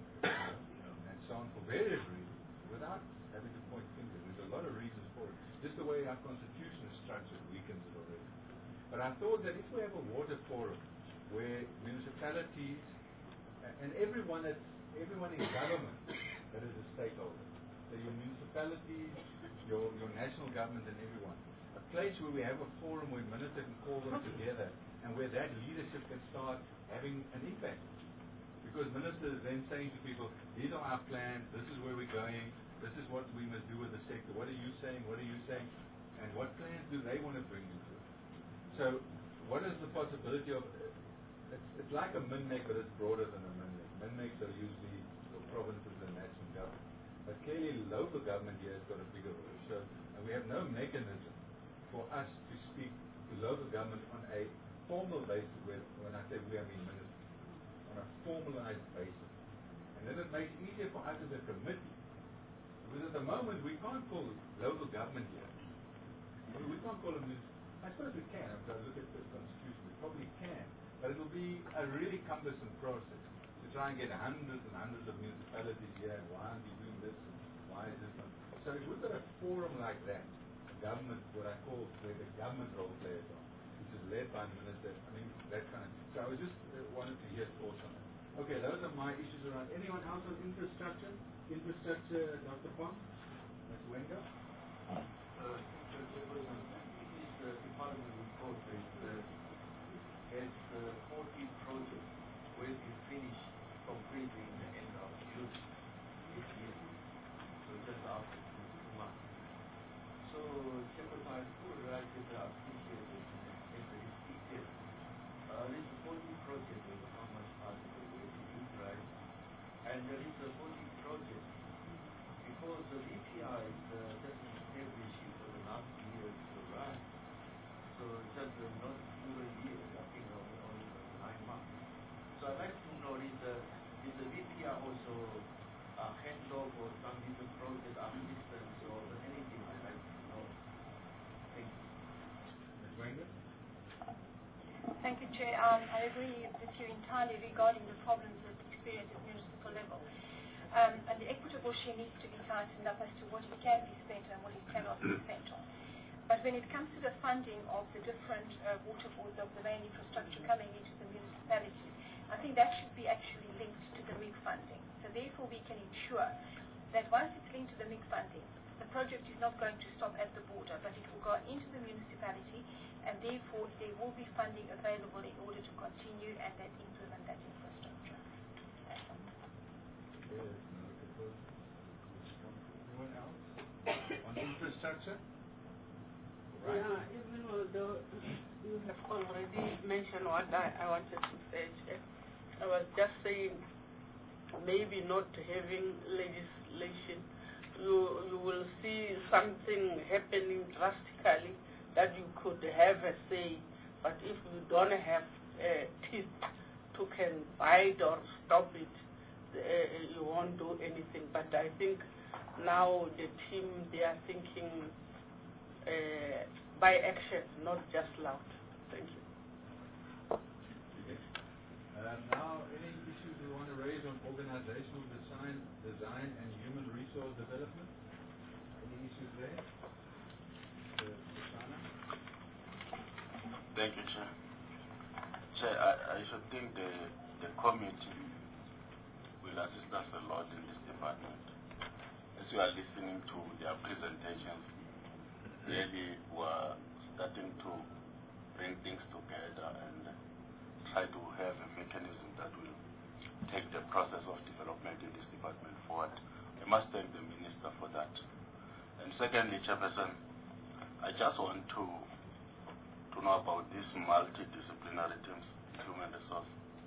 and so on for various reasons, without having to point fingers. There's a lot of reasons for it. Just the way our constitution is structured weakens it already. But I thought that if we have a water forum where municipalities and everyone in government that is a stakeholder, so your municipalities, your national government and everyone, a place where we have a forum where ministers can call them together and where that leadership can start having an impact. Because ministers then saying to people, these are our plans, this is where we're going, this is what we must do with the sector, what are you saying, and what plans do they want to bring into it? So what is the possibility of, it's like a MINMEC, but it's broader than a MINMEC. MINMECs are usually the provinces and national government. But clearly local government here has got a bigger role. So, and we have no mechanism for us to speak to local government on a formal basis, when I say we, I mean ministers, on a formalized basis. And then it makes it easier for us as a committee. Because at the moment we can't call local government here. We can't call them municipal. I suppose we can, if I look at the Constitution, we probably can. But it will be a really cumbersome process to try and get hundreds and hundreds of municipalities here, and why aren't we doing this, and why is this one? So if we've got a forum like that, government, what I call where the government role players on, which is led by ministers, that kind of thing. So I was just wanted to hear thoughts on that. Okay, those are my issues around. Anyone else on infrastructure? Infrastructure, Dr. Pong? Ms. Wenger?
The Department report has 40 projects will be finished completely in the end of June this year. So just after 2 months. So Secretary would like to appreciate it in the detail. This 40 projects is how much possible will be utilized. And there is a 40 project because the VPR is just established for the last year to run. So just not even year, I think only 9 months. So I'd like to know is the VPR also hands over some of the project assistance or anything I'd like to know. Thank you.
Ms. Wenger?
Thank you, Chair. I agree with you entirely regarding the problems that experience at municipal level. And the equitable share needs to be tightened up as to what it can be spent and what it cannot be spent on. But when it comes to the funding of the different water boards of the main infrastructure coming into the municipalities, I think that should be actually linked to the MIG funding. So therefore we can ensure that once it's linked to the MIG funding, the project is not going to stop at the border, but it will go into the municipality, and therefore there will be funding available in order to continue and then implement that infrastructure.
Anyone else? On infrastructure?
Right. Yeah, even although you have already mentioned what I wanted to say, I was just saying maybe not having legislation, you will see something happening drastically that you could have a say, but if you don't have teeth to can bite or stop it, you won't do anything. But I think
now the team, they are thinking by action, not just loud. Thank you.
Okay. Now, any issues you want to raise on organizational design and human resource development? Any issues there?
Thank you, Chair. Chair, I should think the committee will assist us a lot in this department. As you are listening to their presentations, really we're starting to bring things together and try to have a mechanism that will take the process of development in this department forward. I must thank the Minister for that. And secondly, Chairperson, I just want to know about these multidisciplinary teams, human resource.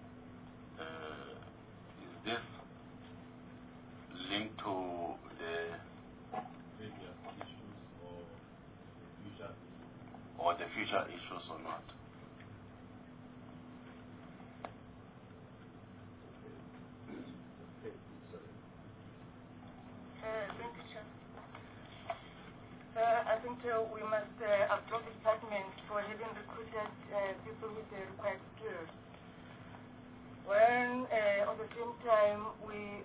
Is this linked to the future issues or not?
Thank you, Chair. I think we must applaud the department for having recruited people with the required skills. When at the same time we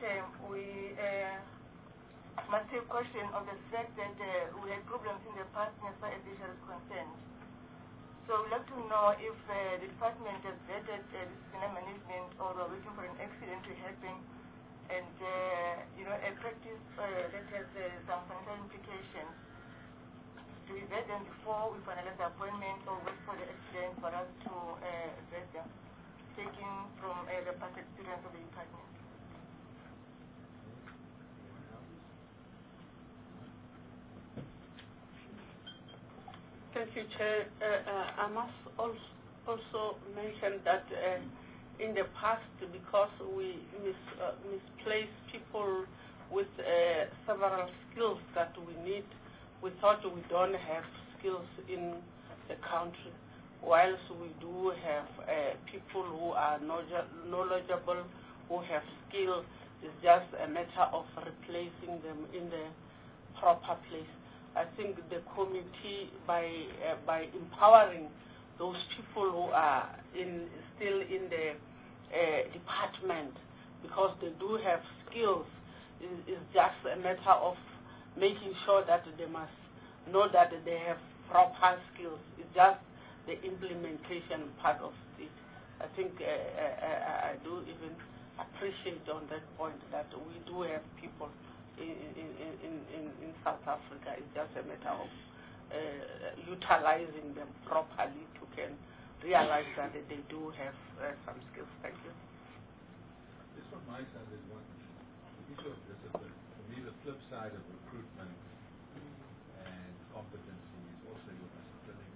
must take caution of the fact that we had problems in the past as far as this is concerned. So we'd like to know if the department has vetted disciplinary management or are waiting for an accident to happen, and a practice that has some financial implications. Do we vet them before we finalize the appointment, or wait for the accident for us to vet them, taking from the past experience of the department?
Thank you, Chair. I must also mention that in the past, because we misplaced people with several skills that we need, we thought we don't have skills in the country, whilst we do have people who are knowledgeable, who have skill. It's just a matter of replacing them in the proper place. I think the committee, by empowering those people who are still in the department, because they do have skills, is just a matter of making sure that they must know that they have proper skills. It's just the implementation part of it. I think I do even appreciate on that point that we do have people in South Africa. It's just a matter of utilizing them properly to can realize that they do have some skills. Thank you.
This from my side is one issue of discipline. For me, the flip side of recruitment and competency is also your disciplining.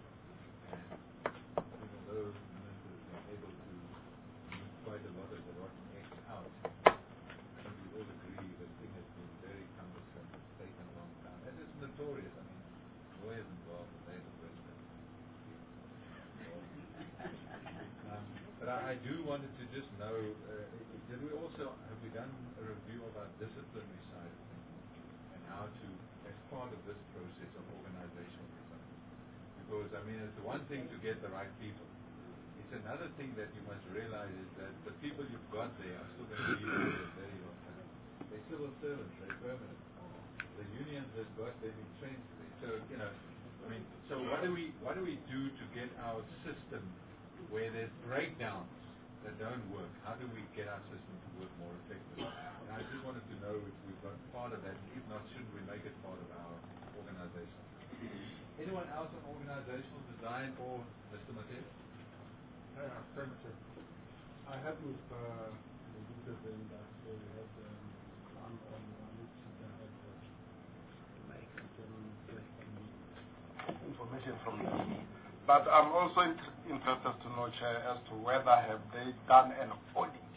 And although the minister has been able to move quite a lot of the rotten eggs out, I think we all agree the thing has been very cumbersome. It's taken a long time. And it's notorious. I mean, lawyers involved, and they're the worst. But I do wanted to just know, have we done a review of our disciplinary side of things and how to, as part of this process of organizational design? Because, I mean, it's the one thing to get the right people. It's another thing that you must realize is that the people you've got there are still going to be there for a very long time. They're civil servants, they're permanent. The unions have got them entrenched there. So, what do we do to get our system where there's breakdowns that don't work? How do we get our system to work more effectively? And I just wanted to know if we've got part of that. If not, shouldn't we make it part of our organization? Anyone else on organizational design or Mr. Mateo?
I have with the user saying that they had one on which they had information from me. But I'm also interested to know, Chair, as to whether have they done an audit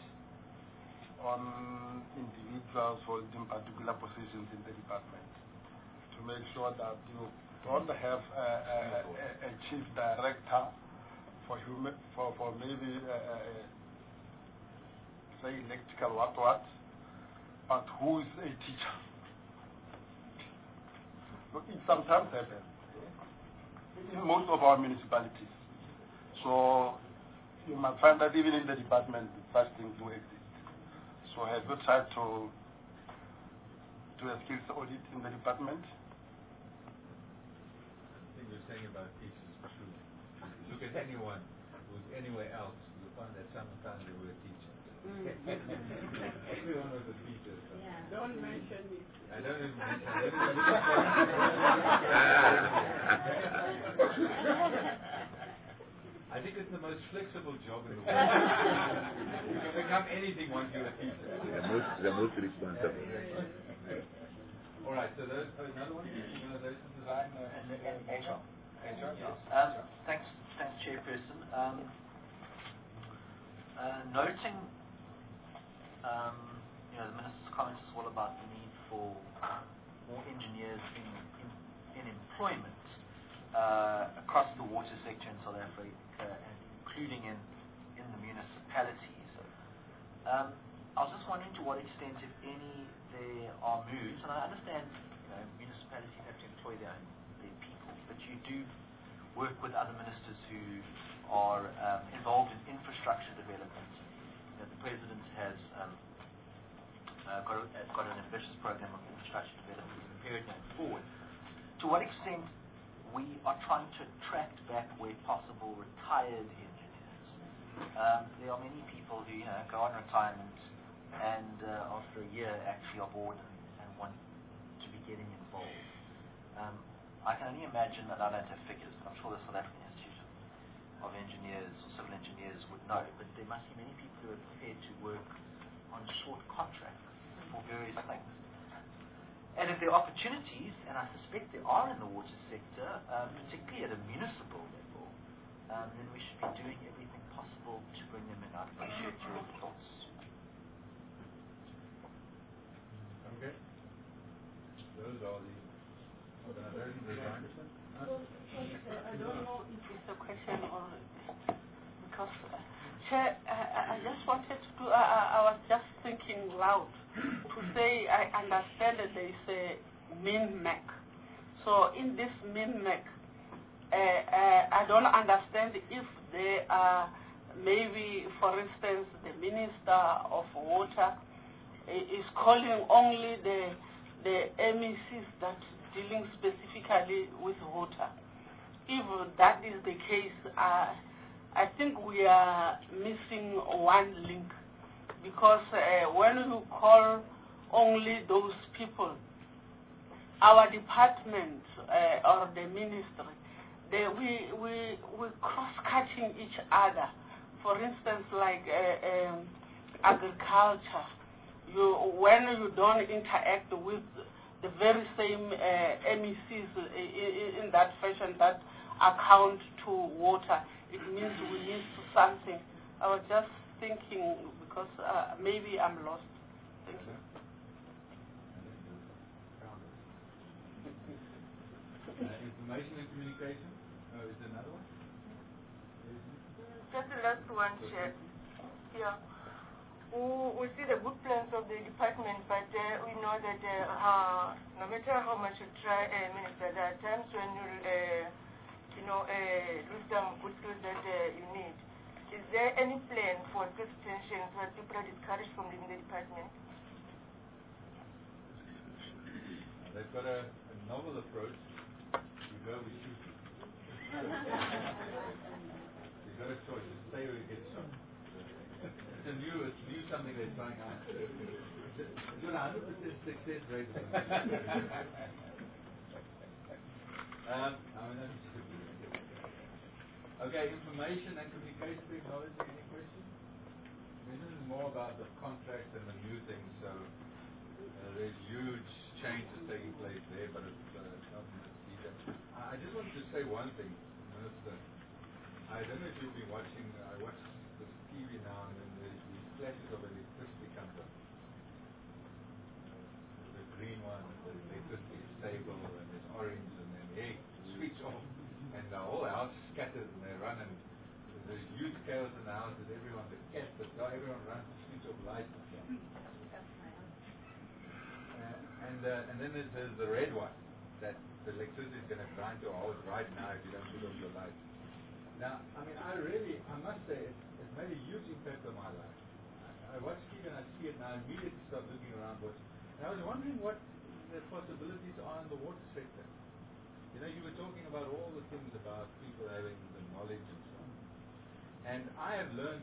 on individuals holding particular positions in the department to make sure that you don't have a chief director for maybe say electrical what, but who is a teacher.
It sometimes happens in most of our municipalities. So you might find that even in the department, such things do exist. So have you tried to do a skills audit in the department?
I think you're saying about teachers is true. Look at anyone who's anywhere else, you'll find that sometimes they were a teacher. Everyone was a teacher. So.
Yeah. Don't mention it.
I don't even mention I think it's the most flexible job in the world. You can become anything once you're a teacher.
The most responsible.
All right, so those, another one, organization design
and HR.
HR, yes.
Thanks, Chairperson. Noting, the Minister's comments as well about the need for more engineers in employment across the water sector in South Africa, and including in the municipalities. I was just wondering to what extent, if any, there are moves, and I understand municipalities have to employ their people, but you do work with other ministers who are involved in infrastructure development. The President has got an ambitious program of infrastructure development in the period going forward. To what extent we are trying to attract back, where possible, retired engineers. There are many people who go on retirement and after a year actually are bored and want to be getting involved. I can only imagine that I don't have figures, but I'm sure the South African Institute of Engineers or Civil Engineers would know, but there must be many people who are prepared to work on short contracts for various things. And if there are opportunities, and I suspect there are in the water sector, particularly at a municipal level, then we should be doing everything possible to bring them in. I appreciate your thoughts.
Okay. Those are the organizations designed.
I don't know if it's a question or because Chair, I just wanted to do. I was just thinking loud to say I understand that there is a min-mac. So in this min-mac, I don't understand if there are maybe, for instance, the Minister of Water is calling only the MECs that dealing specifically with water. If that is the case, I think we are missing one link, because when you call only those people, our department or the ministry, we cross-cutting each other. For instance, like agriculture, when you don't interact with the very same MECs in that fashion that account to water, it means we miss something. I was just thinking, because maybe I'm lost. Thank you.
Information and communication. Is there another one?
Just the last one, Chair. Yeah. We see the good plans of the department, but we know that no matter how much you try, Minister, there are times when you lose some good skills that you need. Is there any plan for extensions that people are discouraged from leaving the department?
They've got a novel approach. You go, we shoot. You've got a choice. You stay or you get shot. It's new something they're trying out. It's got 100% success rate. Okay, information and communication technology. Any questions? This is more about the contract and the new things. So there's huge changes taking place there, but it's not in the detail. I just wanted to say one thing, Minister. I don't know if you've been watching. I watch this TV now, and then there's these flashes of electricity comes up. The green one, the electricity is stable, and there's orange, and then switch off, and the whole house scatters, and they run, and there's huge chaos in the house. That everyone, the cats, everyone runs to switch off lights. And then there's the red one that the electricity is going to grind to a halt right now if you don't put off your lights. Now, I mean, I must say, it's made a huge impact on my life. I watch TV and I see it, and I immediately start looking around. And I was wondering what the possibilities are in the water sector. You know, you were talking about all the things about people having the knowledge and so on. And I have learned,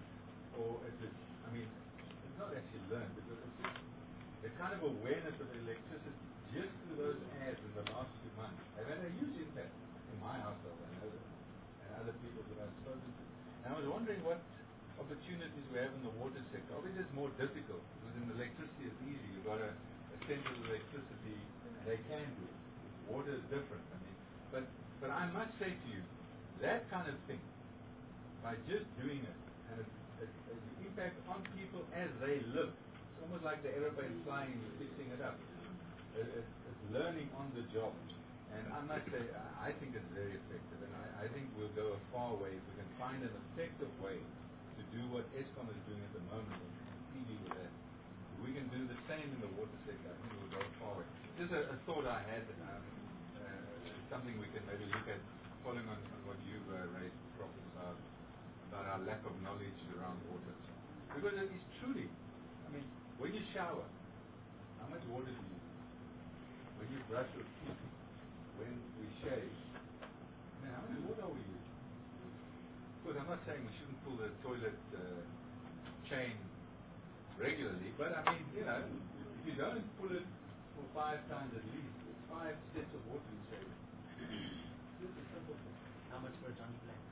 it's not actually learned, because it's just the kind of awareness of electricity just through those ads in the last 2 months have had a huge impact in my household, I know that, and other people that I've spoken to. And I was wondering what opportunities we have in the water sector. Obviously it's more difficult, because in electricity it's easy. You've got a central electricity, and they can do it. Water is different. I mean, but I must say to you, that kind of thing, by just doing it, and the impact on people as they live, it's almost like the aeroplane flying and fixing it up. It's learning on the job. And I must say, I think it's very effective, and I think we'll go a far way if we can find an effective way to do what Eskom is doing at the moment, and TV with that. If we can do the same in the water sector, I think we'll go far way. Just a thought I had, something we can maybe look at, following on what you raised, Prof, about our lack of knowledge around water. Because it is truly, I mean, when you shower, how much water do you use? When you brush your teeth, when we shave, how much water are we using? Of course, I'm not saying we shouldn't pull the toilet chain regularly, but I mean, you know, if you don't pull it for 5 times at least, it's 5 sets of water you save. Just a simple thing.
How much for Johnny Black?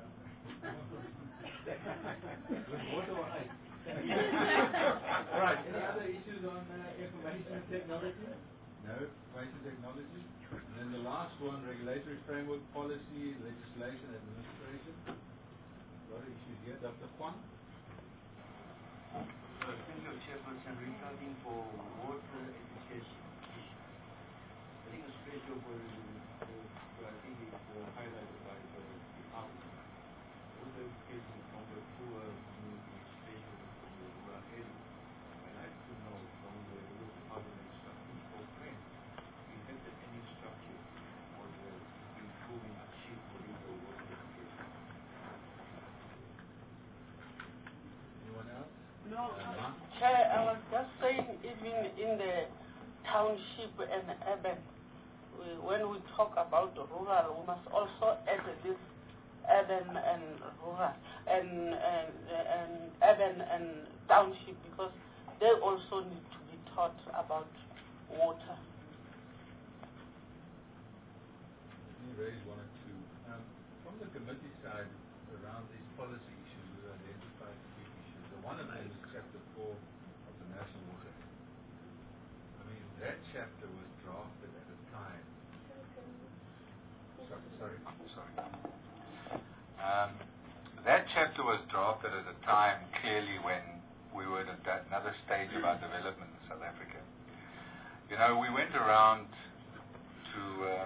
With water or ice? All right, any other issues on information technology? No, information technology. And then the last one, regulatory framework, policy, legislation, administration. A lot of issues here. Dr. Kwan?
Thank you, Chairperson. Regarding for water education, I think it's special for I think it's highlighted by the department. Water education from the poor community, especially from the rural area. I'd like to know from the rural department structure for friends, is there any structure for the improving achieve for the water education?
Anyone else?
No, Chair, I was just saying, even in the township and urban, when we talk about the rural, we must also add this urban and rural, and urban and township, because they also need to be taught about water.
Let me raise one or two. From the committee side, around these policy issues, we identified 3 issues. One of them is Chapter 4 of the National Water Act. I mean, that chapter was drafted at a time. Sorry.
That chapter was drafted at a time, clearly, when we were at another stage of our development in South Africa. You know, we went around to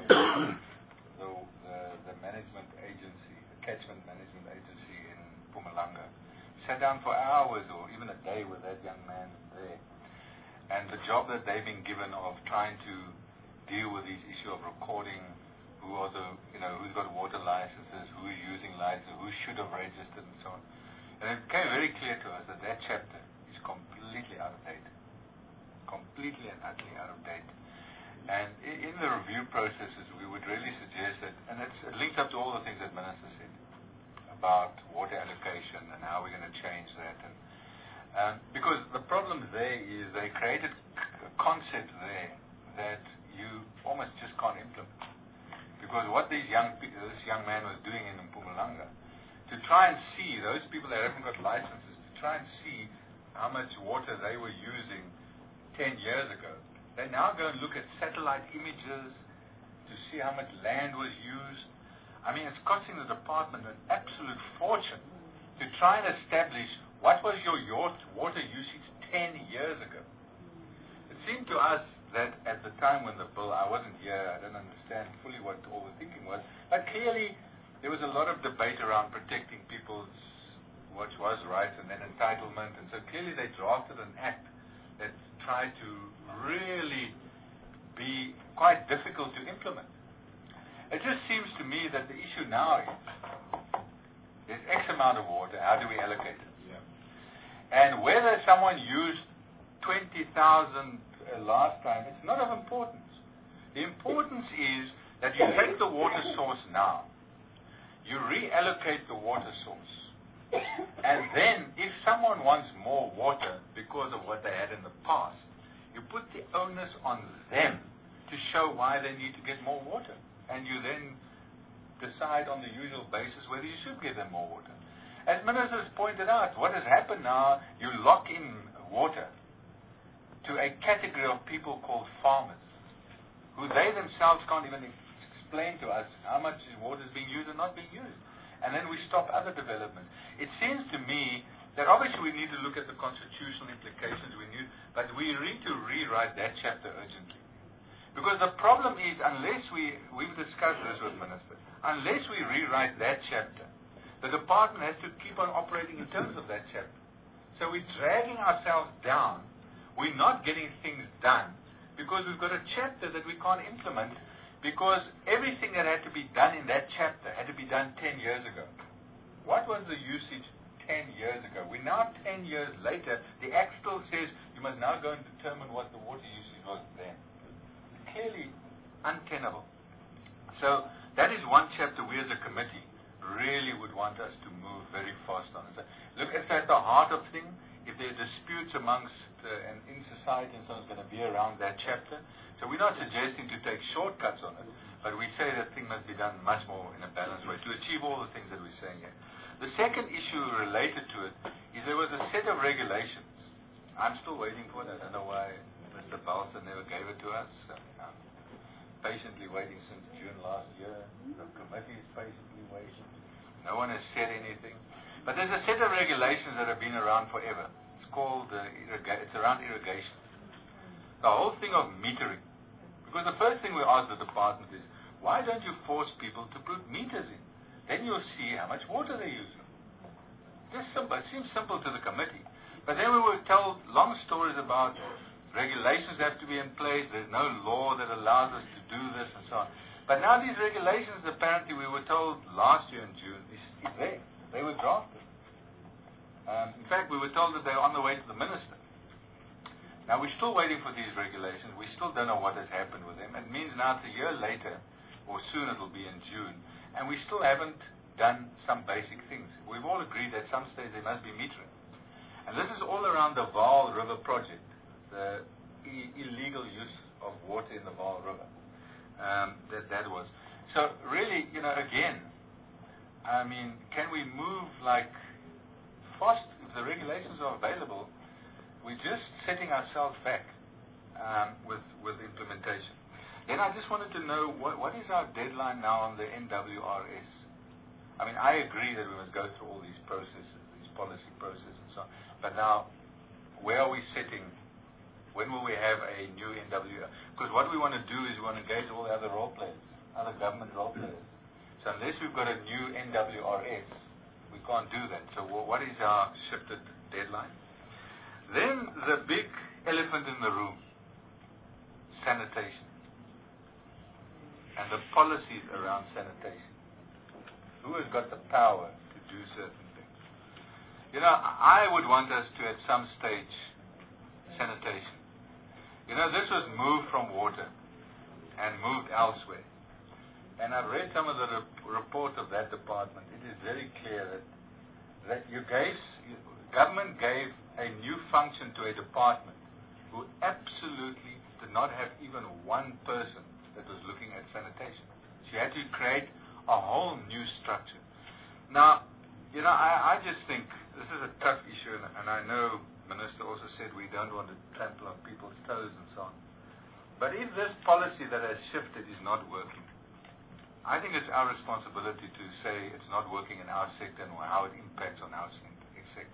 the management agency, the catchment management agency in Mpumalanga, sat down for hours or even a day with that young man there. And the job that they've been given of trying to deal with this issue of recording who are who's got water licenses, who is using licenses, who should have registered and so on. And it became very clear to us that that chapter is completely out of date. Completely and utterly out of date. And in the review processes, we would really suggest that, and it links up to all the things that Minister said about water allocation and how we're going to change that. And because the problem there is they created a concept there that you almost just can't implement. Because what this young man was doing in Mpumalanga, to try and see those people that haven't got licenses, to try and see how much water they were using 10 years ago, they now go and look at satellite images to see how much land was used. I mean, it's costing the department an absolute fortune to try and establish what was your water usage 10 years ago. It seemed to us that at the time when the bill, I wasn't here, I don't understand fully what all the thinking was, but clearly there was a lot of debate around protecting people's, what was rights and then entitlement, and so clearly they drafted an act that tried to really be quite difficult to implement. It just seems to me that the issue now is there's X amount of water, how do we allocate it?
Yeah.
And whether someone used 20,000 last time, it's not of importance. The importance is that you take the water source now, you reallocate the water source, and then if someone wants more water because of what they had in the past, you put the onus on them to show why they need to get more water, and you then decide on the usual basis whether you should give them more water. As Ministers pointed out, what has happened now, you lock in water to a category of people called farmers, who they themselves can't even explain to us how much water is being used and not being used. And then we stop other development. It seems to me that obviously we need to look at the constitutional implications, but we need to rewrite that chapter urgently. Because the problem is, unless we've discussed this with Minister, unless we rewrite that chapter, the department has to keep on operating in terms of that chapter. So we're dragging ourselves down. We're not getting things done because we've got a chapter that we can't implement because everything that had to be done in that chapter had to be done 10 years ago. What was the usage 10 years ago? We're now 10 years later. The Act still says you must now go and determine what the water usage was then. Clearly untenable. So that is one chapter we as a committee really would want us to move very fast on. So, look, it's at the heart of things. If there are disputes amongst and in society and so on, it's going to be around that chapter. So we're not suggesting to take shortcuts on it, but we say that thing must be done much more in a balanced way to achieve all the things that we're saying here. The second issue related to it is there was a set of regulations. I'm still waiting for it. I don't know why Mr. Balser never gave it to us. I'm patiently waiting since June last year. The committee is patiently waiting. No one has said anything. But there's a set of regulations that have been around forever. It's called, it's around irrigation. The whole thing of metering. Because the first thing we ask the department is, why don't you force people to put meters in? Then you'll see how much water they're using. Just simple. It seems simple to the committee. But then we will tell long stories about regulations have to be in place, there's no law that allows us to do this and so on. But now these regulations, apparently we were told last year in June, is there. They were drafted. In fact, we were told that they were on the way to the minister. Now we're still waiting for these regulations. We still don't know what has happened with them. It means now it's a year later, or soon it'll be in June, and we still haven't done some basic things. We've all agreed at some stage there must be metering. And this is all around the Vaal River project, the illegal use of water in the Vaal River. That was. So really, again, I mean, can we move like fast? If the regulations are available, we're just setting ourselves back with implementation. Then I just wanted to know what is our deadline now on the NWRS? I mean, I agree that we must go through all these processes, these policy processes and so on. But now, where are we setting? When will we have a new NWRS? Because what we want to do is we want to engage all the other role players, other government role players. So unless we've got a new NWRS, we can't do that. So what is our shifted deadline? Then the big elephant in the room, sanitation. And the policies around sanitation. Who has got the power to do certain things? I would want us to, at some stage, sanitation. This was moved from water and moved elsewhere. And I've read some of the report of that department. It is very clear that government gave a new function to a department who absolutely did not have even one person that was looking at sanitation. She had to create a whole new structure. Now, I just think this is a tough issue, and I know Minister also said we don't want to trample on people's toes and so on. But if this policy that has shifted is not working, I think it's our responsibility to say it's not working in our sector and how it impacts on our sector.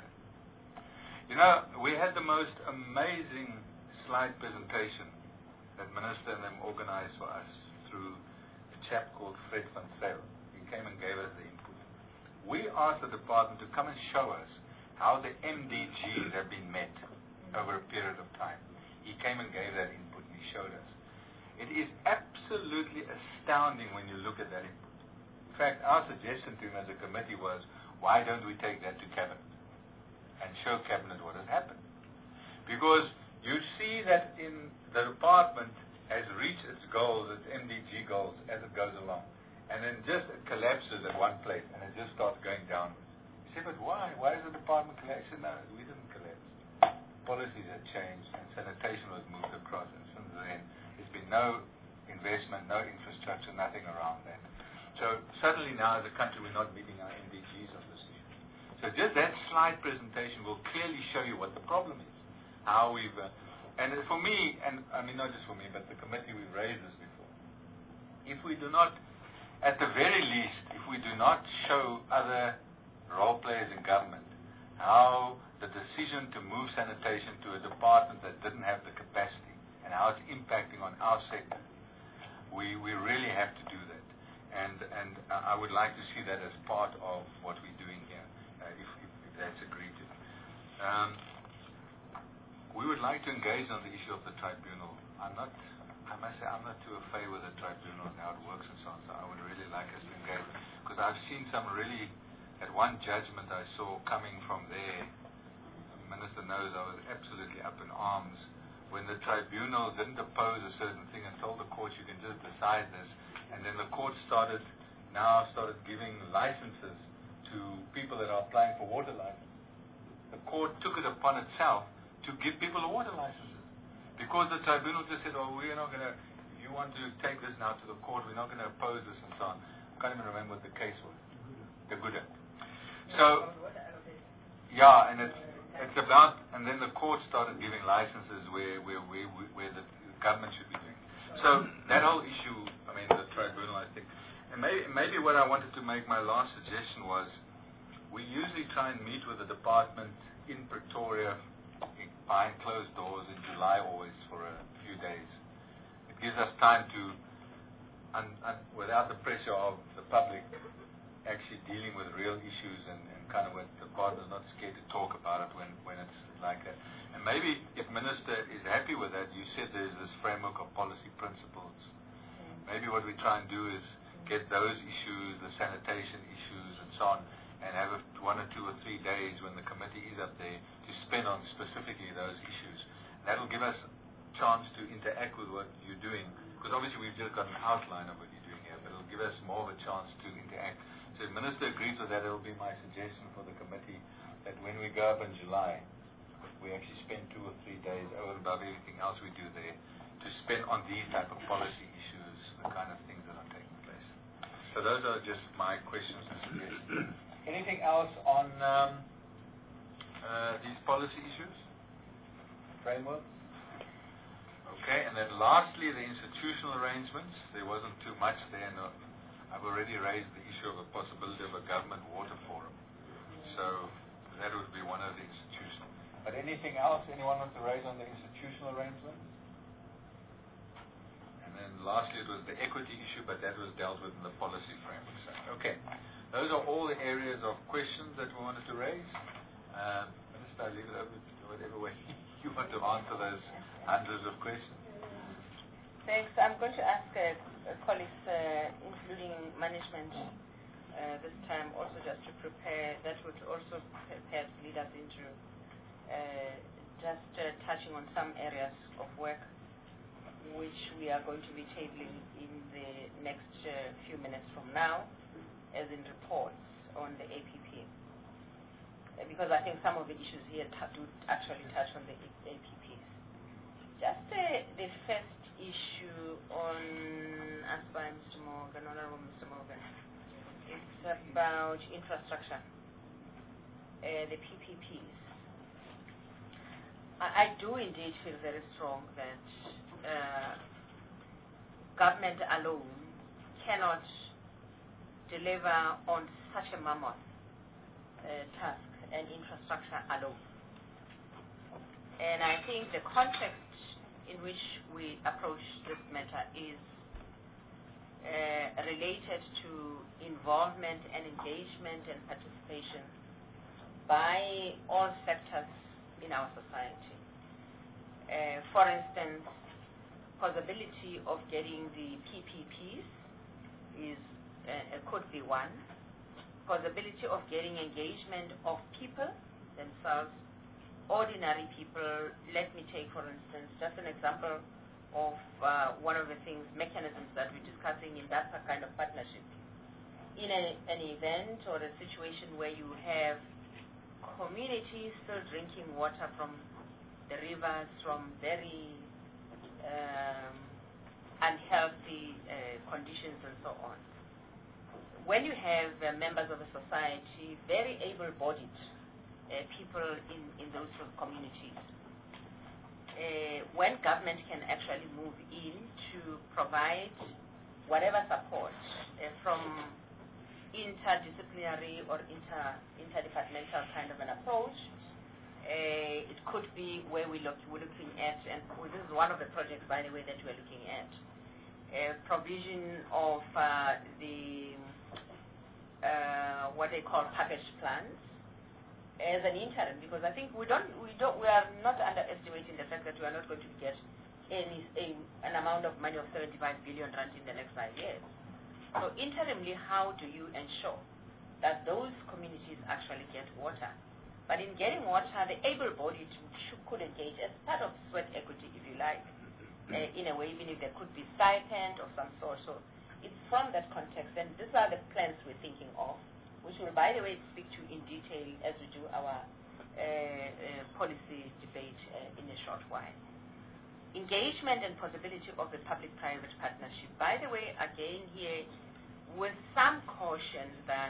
We had the most amazing slide presentation that Minister and them organized for us through a chap called Fred van Zyl. He came and gave us the input. We asked the department to come and show us how the MDGs have been met over a period of time. He came and gave that input and he showed us. It is absolutely astounding when you look at that input. In fact, our suggestion to him as a committee was, why don't we take that to Cabinet and show Cabinet what has happened? Because you see that in the department has reached its goals, its MDG goals, as it goes along. And then just it collapses at one place and it just starts going downwards. You say, but why? Why is the department collapsing? No, we didn't collapse. Policies had changed and sanitation was moved across, and since then there's been no investment, no infrastructure, nothing around that. So suddenly now as a country we're not meeting our MDGs on this issue. So just that slide presentation will clearly show you what the problem is. How we've, and for me, and I mean not just for me, but the committee, we've raised this before. If we do not, at the very least, if we do not show other role players in government how the decision to move sanitation to a department that didn't have the capacity and how it's impacting on our sector, we really have to do that. And I would like to see that as part of what we're doing here, if that's agreed to. We would like to engage on the issue of the tribunal. I must say, I'm not too afraid with the tribunal and how it works and so on, so I would really like us to engage. Because I've seen some really, at one judgment I saw coming from there, the Minister knows I was absolutely up in arms, when the tribunal didn't oppose a certain thing and told the court you can just decide this, and then the court started giving licenses to people that are applying for water licenses. The court took it upon itself to give people a water licenses because the tribunal just said, oh, we're not going to, if you want to take this now to the court, we're not going to oppose this and so on. I can't even remember what the case was. The Gouda. So, yeah, and it's about, and then the court started giving licenses where the government should be doing. So that whole issue, I mean, the tribunal, I think, and maybe what I wanted to make my last suggestion was, we usually try and meet with the department in Pretoria behind closed doors in July always for a few days. It gives us time to, without the pressure of the public, actually dealing with real issues and kind of what the department's not scared to talk about it when it's like that. And maybe if Minister is happy with that, you said there's this framework of policy principles. Maybe what we try and do is get those issues, the sanitation issues and so on, and have 1 or 2 or 3 days when the committee is up there to spend on specifically those issues. That'll give us a chance to interact with what you're doing, because obviously we've just got an outline of what you're doing here, but it'll give us more of a chance to interact. So if Minister agrees with that, it'll be my suggestion for the committee that when we go up in July, we actually spend 2 or 3 days over and above everything else we do there to spend on these type of policy issues, the kind of things that are taking place. So those are just my questions and suggestions. Anything else on these policy issues? Frameworks? Okay, and then lastly, the institutional arrangements. There wasn't too much there. No, I've already raised the issue of a possibility of a government water forum. So that would be one of the institutions. But anything else anyone wants to raise on the institutional arrangements? And then lastly, it was the equity issue, but that was dealt with in the policy framework. So, okay, those are all the areas of questions that we wanted to raise. Minister, I'll leave it over to whatever way you want to answer those hundreds of questions.
Thanks. I'm going to ask colleagues, including management, this time also just to prepare, that would also perhaps lead us into just touching on some areas of work which we are going to be tabling in the next few minutes from now, as in reports on the APP. Because I think some of the issues here do actually touch on the APPs. Just the first issue on, asked by Mr. Morgan, Honorable Mr. Morgan, it's about infrastructure, the PPPs. I do indeed feel very strong that government alone cannot deliver on such a mammoth task and infrastructure alone. And I think the context in which we approach this matter is related to involvement and engagement and participation by all sectors in our society. For instance, possibility of getting the PPPs could be one. Possibility of getting engagement of people themselves, ordinary people. Let me take, for instance, just an example of one of the mechanisms that we're discussing in that kind of partnership. In an event or a situation where you have communities still drinking water from the rivers, from very unhealthy conditions and so on. When you have members of a society, very able-bodied people in those communities, when government can actually move in to provide whatever support from interdisciplinary or interdepartmental kind of an approach, it could be where we're looking at, and this is one of the projects, by the way, that we're looking at, provision of what they call package plans as an interim, because I think we are not underestimating the fact that we are not going to get an amount of money of 75 billion rand in the next 5 years. So interimly, how do you ensure that those communities actually get water? But in getting water, the able-bodied could engage as part of sweat equity, if you like, in a way, even if there could be stipend of some sort. So it's from that context, and these are the plans we're thinking of, which we'll, by the way, speak to in detail as we do our policy debate in a short while. Engagement and possibility of the public-private partnership. By the way, again here, with some caution that,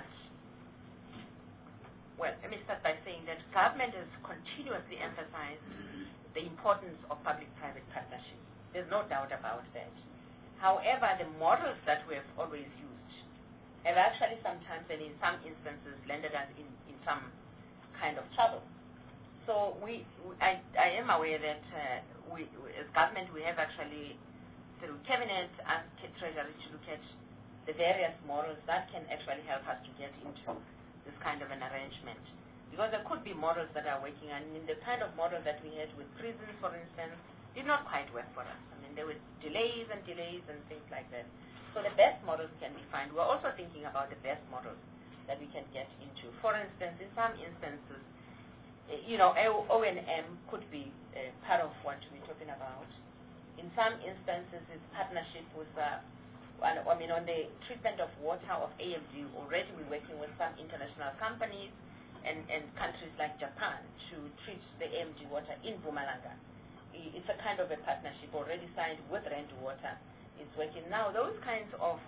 well, let me start by saying that government has continuously emphasized the importance of public-private partnership. There's no doubt about that. However, the models that we have always used have actually sometimes and in some instances landed us in some kind of trouble. So I am aware that as government, we have actually, through Cabinet, asked Treasury to look at the various models that can actually help us to get into this kind of an arrangement. Because there could be models that are working, and in the kind of model that we had with prisons, for instance, did not quite work for us. I mean, there were delays and things like that. So the best models can be found. We're also thinking about the best models that we can get into. For instance, in some instances, O&M could be part of what we're talking about. In some instances, it's partnership with, on the treatment of water of AMD, already we're working with some international companies and countries like Japan to treat the AMD water in Mpumalanga. It's a kind of a partnership already signed with Rand Water. It's working now. Those kinds of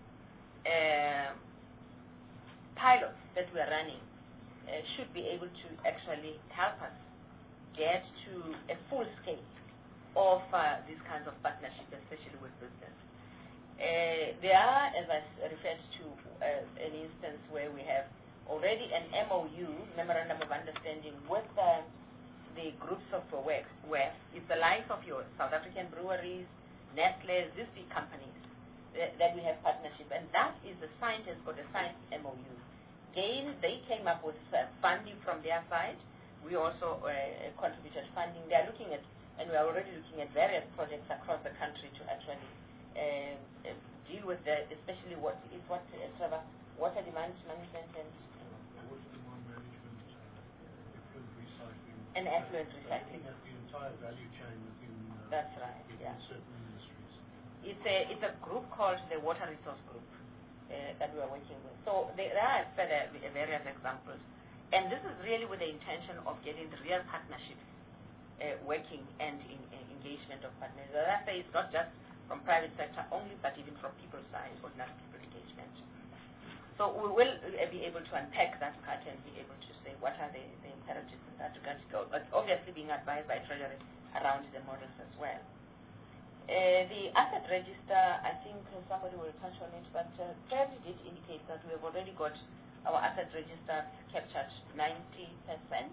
pilots that we're running should be able to actually help us get to a full scale of these kinds of partnerships, especially with business. There are, as I referred to, an instance where we have already an MOU, Memorandum of Understanding, with the groups of work, where it's the likes of your South African breweries, Nestle, these big companies that we have partnership, and that is the scientists for the science MOU. Again, they came up with funding from their side. We also contributed funding. They are looking at, and we are already looking at various projects across the country to actually deal with especially water demand management and
water demand management, effluent recycling,
and effluent recycling.
At the entire value chain within.
That's right.
Within certain industries.
It's a group called the Water Resource Group that we are working with. So there are various examples, and this is really with the intention of getting the real partnerships working and in engagement of partners. As I say, it's not just from private sector only, but even from people's side, ordinary people engagement. So we will be able to unpack that part and be able to say what are the imperatives in that regard, but obviously being advised by Treasury around the models as well. The asset register, I think somebody will touch on it, but Treasury did indicate that we have already got our asset register captured 90%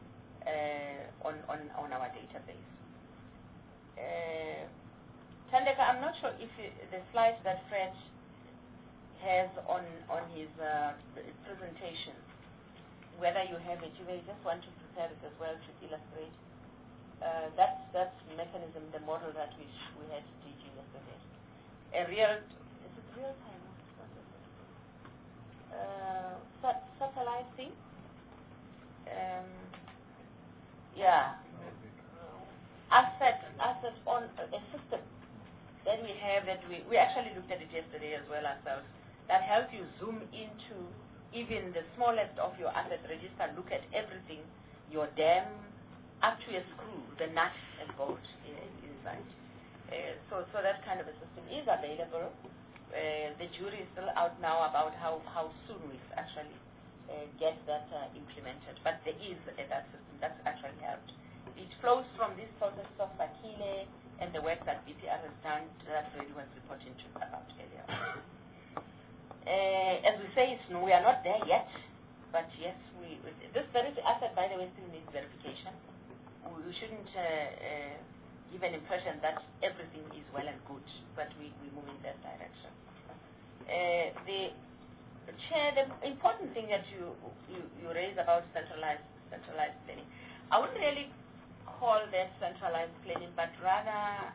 on our database. Thandeka, I'm not sure if the slides that Fred has on his presentation, whether you have it. You may just want to prepare it as well to illustrate. That's mechanism, the model that we had DG yesterday. Is it real time? Satellite thing? Yeah. Asset on a system that we have that we actually looked at it yesterday as well ourselves, that helps you zoom into even the smallest of your asset register, look at everything, your dam, up to a screw, the nut and bolt inside. So that kind of a system is available. The jury is still out now about how soon we actually get that implemented. But there is that system that's actually helped. It flows from this process of Akile and the work that BPR has done that Freddy was reporting to about earlier. As we say, we are not there yet, but yes, this asset, by the way, still needs verification. We shouldn't give an impression that everything is well and good, but we move in that direction. The Chair, the important thing that you raise about centralized planning, I wouldn't really call that centralized planning, but rather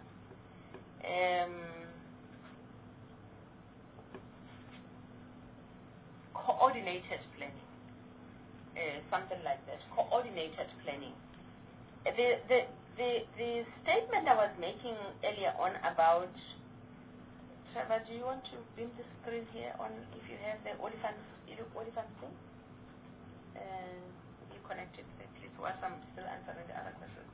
coordinated planning, something like that. Coordinated planning. The statement I was making earlier on about, Trevor, do you want to beam the screen here on if you have the Olifant thing? You connected please, whilst I'm still answering the other questions.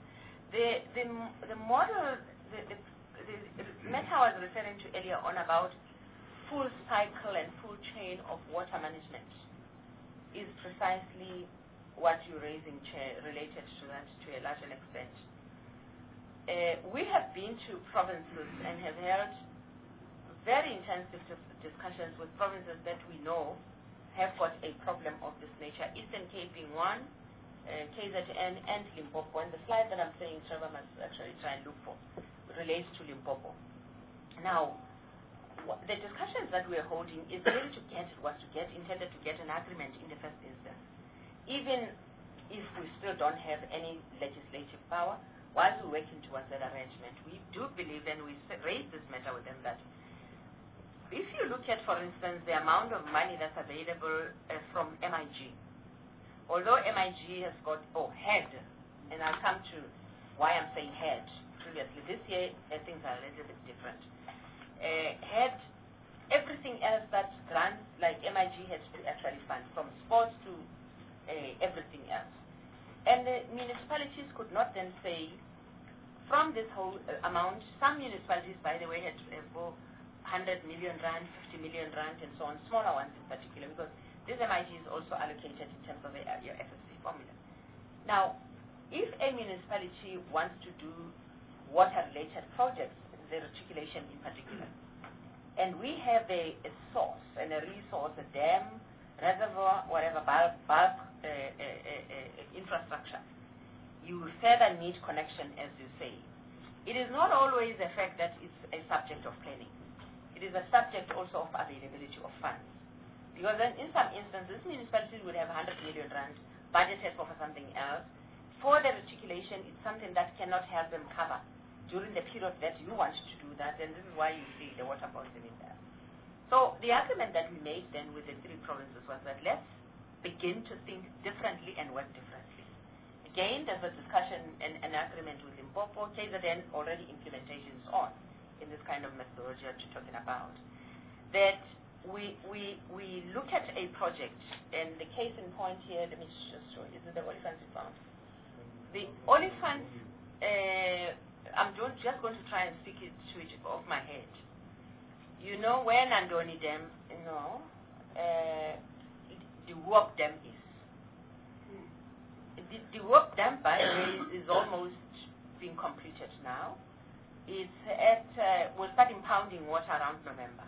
The model, the matter I was referring to earlier on about full cycle and full chain of water management is precisely what you're raising, Chair, related to that to a large extent. We have been to provinces and have held very intensive discussions with provinces that we know have got a problem of this nature. Eastern Cape being one, KZN and Limpopo. And the slide that I'm saying, Trevor must actually try and look for, relates to Limpopo. Now, the discussions that we're holding is really intended to get an agreement in the first instance. Even if we still don't have any legislative power, while we're working towards that arrangement, we do believe, and we raised this matter with them, that if you look at, for instance, the amount of money that's available from MIG, although MIG has got, had, and I'll come to why I'm saying had previously, this year things are a little bit different, had everything else that grants, like MIG has to actually fund, from sports to everything else. And the municipalities could not then say, from this whole amount, some municipalities, by the way, had to go 100 million rand, 50 million rand, and so on, smaller ones in particular, because this MIG is also allocated in terms of your FSC formula. Now, if a municipality wants to do water-related projects, the reticulation in particular, and we have a source and a resource, a dam, reservoir, whatever, bulk infrastructure, you further need connection, as you say. It is not always the fact that it's a subject of planning. It is a subject also of availability of funds. Because then in some instances, municipalities would have 100 million rand budgeted for something else. For the reticulation, it's something that cannot help them cover during the period that you want to do that, and this is why you see the water fountain in there. So the argument that we made then with the three provinces was that let's begin to think differently and work differently. Again, there's a discussion and an agreement with Limpopo. KZN already implementation is on in this kind of methodology that you're talking about. That we look at a project, and the case in point here, let me just show you, is it the Olifants you found? The Olifants, I'm just going to try and speak it to it off my head. You know where Nandoni Dam, the Whoop Dam is. The Whoop Dam, by the way, is almost being completed now. It's we're starting pounding water around November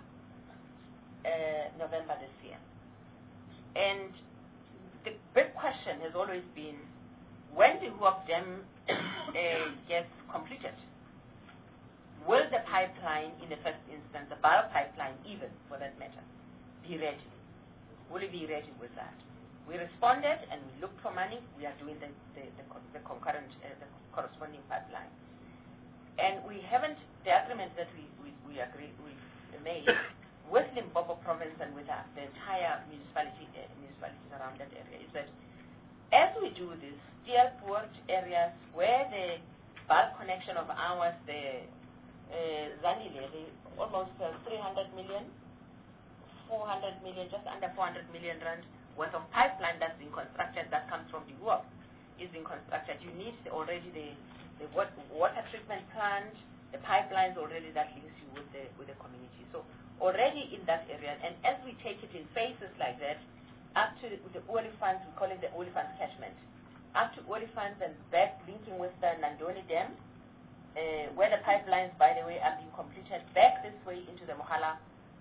this year. And the big question has always been, when the Whoop Dam gets completed, will the pipeline, in the first instance, the bulk pipeline even, for that matter, be ready? Will it be ready with that? We responded and we looked for money. We are doing the concurrent, the corresponding pipeline. And we haven't, the agreement that we agreed, we made with Limpopo province and with the entire municipalities around that area is that as we do this, still poor areas where the bulk connection of ours, the Zanile, almost 300 million, 400 million, just under 400 million rand worth of pipeline that's being constructed that comes from the work is being constructed. You need already the water treatment plant, the pipelines already that links you with the community. So already in that area, and as we take it in phases like that, up to the Olifants, we call it the Olifants catchment, up to Olifants and back linking with the Nandoni Dam, where the pipelines, by the way, are being completed, back this way into the Mohala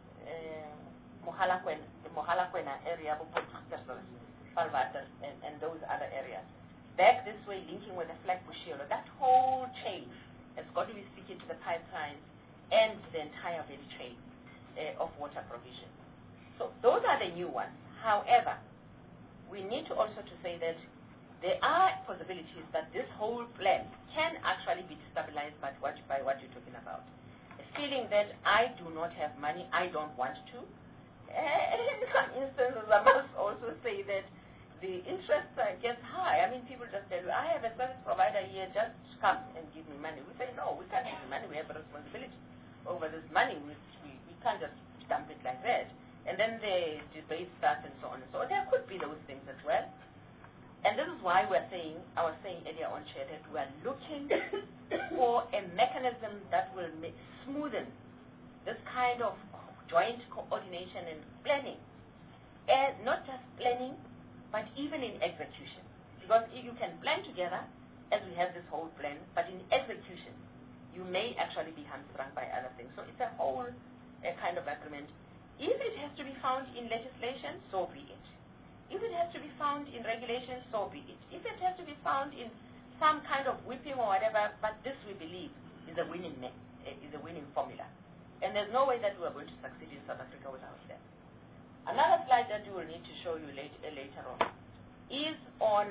Kwena area, Palvater, and those other areas. Back this way, linking with the Flat Bushiro. That whole chain has got to be sticking to the pipelines and the entire value chain of water provision. So those are the new ones. However, we need to also to say that there are possibilities that this whole plan can actually be destabilized by what you're talking about. A feeling that I do not have money, I don't want to. In some instances, I must also say that the interest gets high. I mean, people just tell you, I have a service provider here, just come and give me money. We say, no, we can't give you money. We have a responsibility over this money. We can't just dump it like that. And then the debate starts and so on. So there could be those things as well. And this is why I was saying earlier on, Chair, that we are looking for a mechanism that will smoothen this kind of joint coordination and planning. And not just planning, but even in execution. Because if you can plan together, as we have this whole plan, but in execution, you may actually be hamstrung by other things. So it's a whole kind of agreement. If it has to be found in legislation, so be it. If it has to be found in regulation, so be it. If it has to be found in some kind of whipping or whatever, but this we believe is a winning formula. And there's no way that we are going to succeed in South Africa without them. Another slide that we will need to show you later on is on,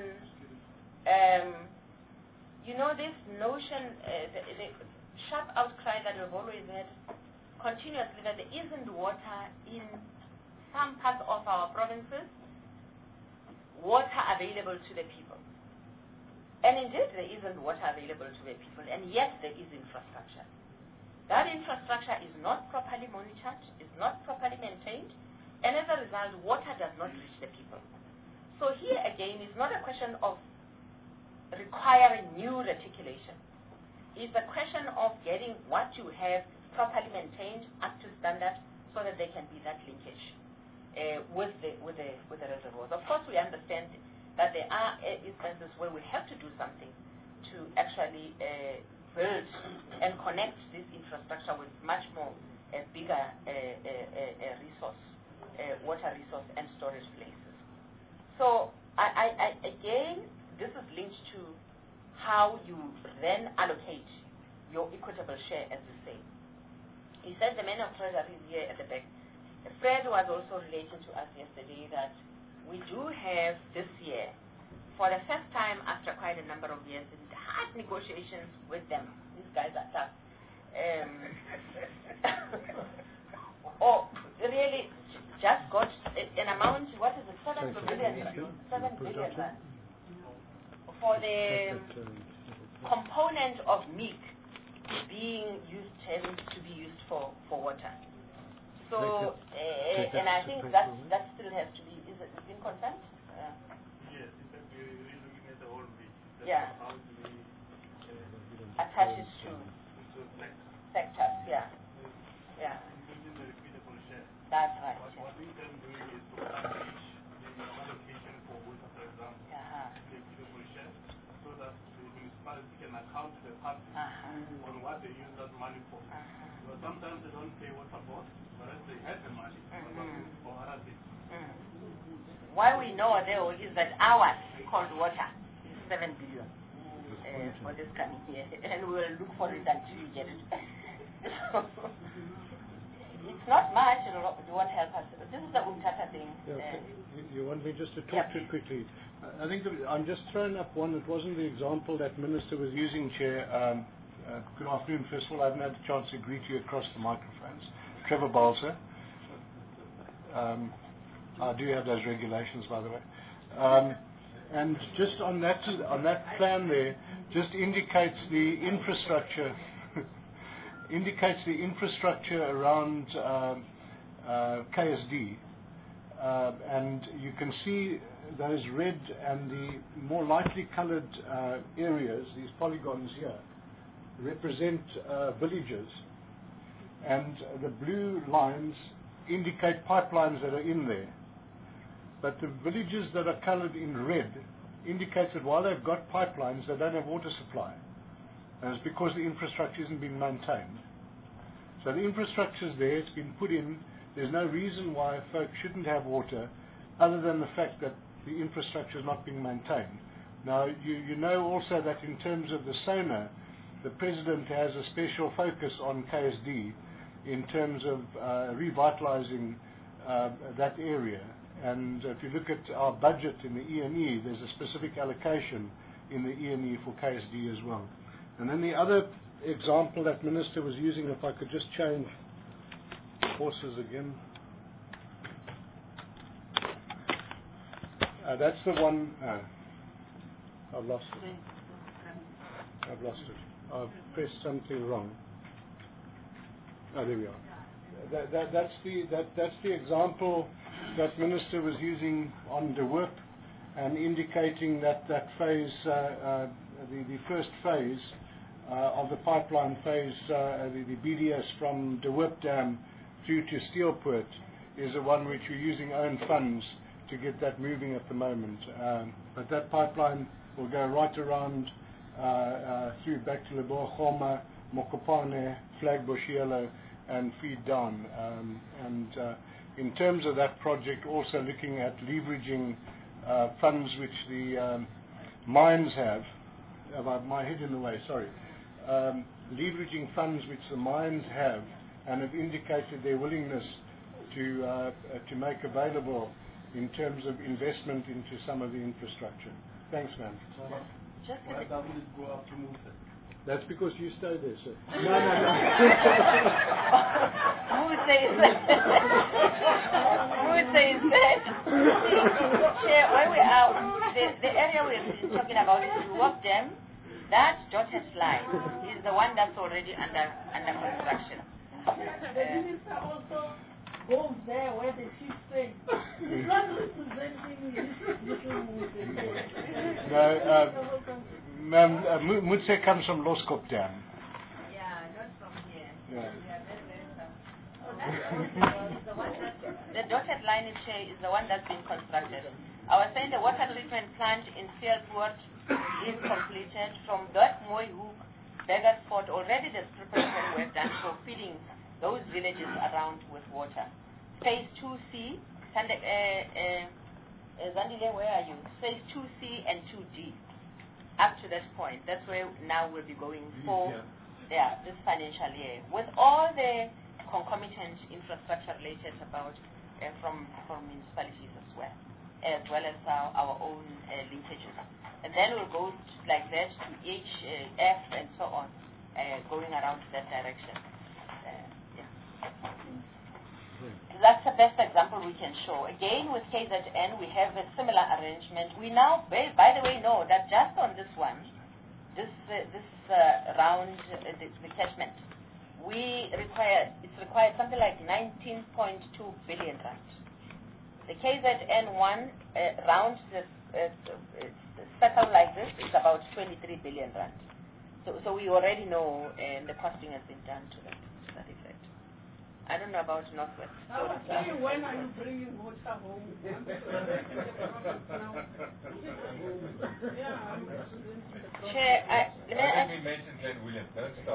this notion, the sharp outcry that we've always had continuously that there isn't water in some parts of our provinces, water available to the people. And indeed, there isn't water available to the people, and yet there is infrastructure. That infrastructure is not properly monitored, is not properly maintained, and as a result, water does not reach the people. So here again, it's not a question of requiring new reticulation. It's a question of getting what you have properly maintained up to standard so that there can be that linkage with the reservoirs. Of course, we understand that there are instances where we have to do something to actually build and connect this infrastructure with much more bigger resource, water resource and storage places. So again, this is linked to how you then allocate your equitable share, as you say. He said the man of treasury is here at the back. Fred was also relating to us yesterday that we do have this year, for the first time after quite a number of years, in hard negotiations with them. These guys are tough. Really just got an amount, what is it, 7 billion for the component of milk being used, having to be used for water. So, and I think that still has to be, is it in consent?
Yes, in fact, we're really looking at the whole bit.
Yeah.
How do we
attaches to sectors, yeah. Yeah.
Including the repeatable share.
That's right.
What we can do is to establish the allocation for water, for example, the repeatable share, so that the municipality can account to the party on what they use that money for. Because sometimes they don't pay water board, whereas they have the money for other things.
What we know though is that ours, called water, is 7 billion for this coming year, and we will look for it until we get it. It's not much, it won't help us. This is the Umtata thing.
You want me just to talk to it quickly? I think I'm just throwing up one. It wasn't the example that Minister was using, Chair. Good afternoon. First of all, I haven't had a chance to greet you across the microphones. Trevor Balser. I do have those regulations, by the way. And just on that plan there, just indicates the infrastructure, around KSD, and you can see those red and the more lightly coloured areas, these polygons here, represent villages, and the blue lines indicate pipelines that are in there. But the villages that are coloured in red indicate that while they've got pipelines, they don't have water supply. And it's because the infrastructure isn't being maintained. So the infrastructure's there, it's been put in. There's no reason why folks shouldn't have water other than the fact that the infrastructure is not being maintained. Now, you know also that in terms of the SONA, the President has a special focus on KSD in terms of revitalizing that area. And if you look at our budget in the E&E, there's a specific allocation in the E&E for KSD as well. And then the other example that Minister was using, if I could just change horses again. That's the one. I've lost it. I've pressed something wrong. Oh, there we are. That's the example that Minister was using on De Hoop, and indicating that phase, the first phase of the pipeline phase, the BDS from De Hoop Dam through to Steelpoort, is the one which we're using own funds to get that moving at the moment. But that pipeline will go right around through back to Leboa Khoma, Mokopane, Flatbush Yellow, and feed down. In terms of that project, also looking at leveraging funds which the mines have. My head in the way, sorry. Leveraging funds which the mines have and have indicated their willingness to make available in terms of investment into some of the infrastructure. Thanks, ma'am.
Why doesn't it go up to Musa?
That's because you stay there, sir. No.
Who says that? Chair, where we are, the area we're talking about is Ruop Dam. That dotted line is the one that's already under construction.
The minister also goes there where the chief stays. He's not representing his little Mutse.
No, ma'am, Mutse comes from Loskop Dam.
Yeah, not from here.
Yeah.
The dotted line is the one that's been constructed. I was saying the water treatment plant in Steelpoort is completed. From that Moy Hook, Beggarsport, already there's preparatory work done for feeding those villages around with water. Phase 2C, Zandile, where are you? Phase 2C and 2D. Up to that point, that's where now we'll be going for this financial year, with all the concomitant infrastructure related about from municipalities as well as our own linkages. And then we'll go like that to HF and so on, going around that direction. That's the best example we can show. Again, with KZN, we have a similar arrangement. We now, by the way, know that just on this one, this round, the catchment, it's required something like 19.2 billion rand. The KZN one round circle like this is about 23 billion rand. So we already know, and the costing has been done to that effect. I don't know about Northwest.
When are you bringing water home?
Chair,
let me mention Glen Williams. Don't start.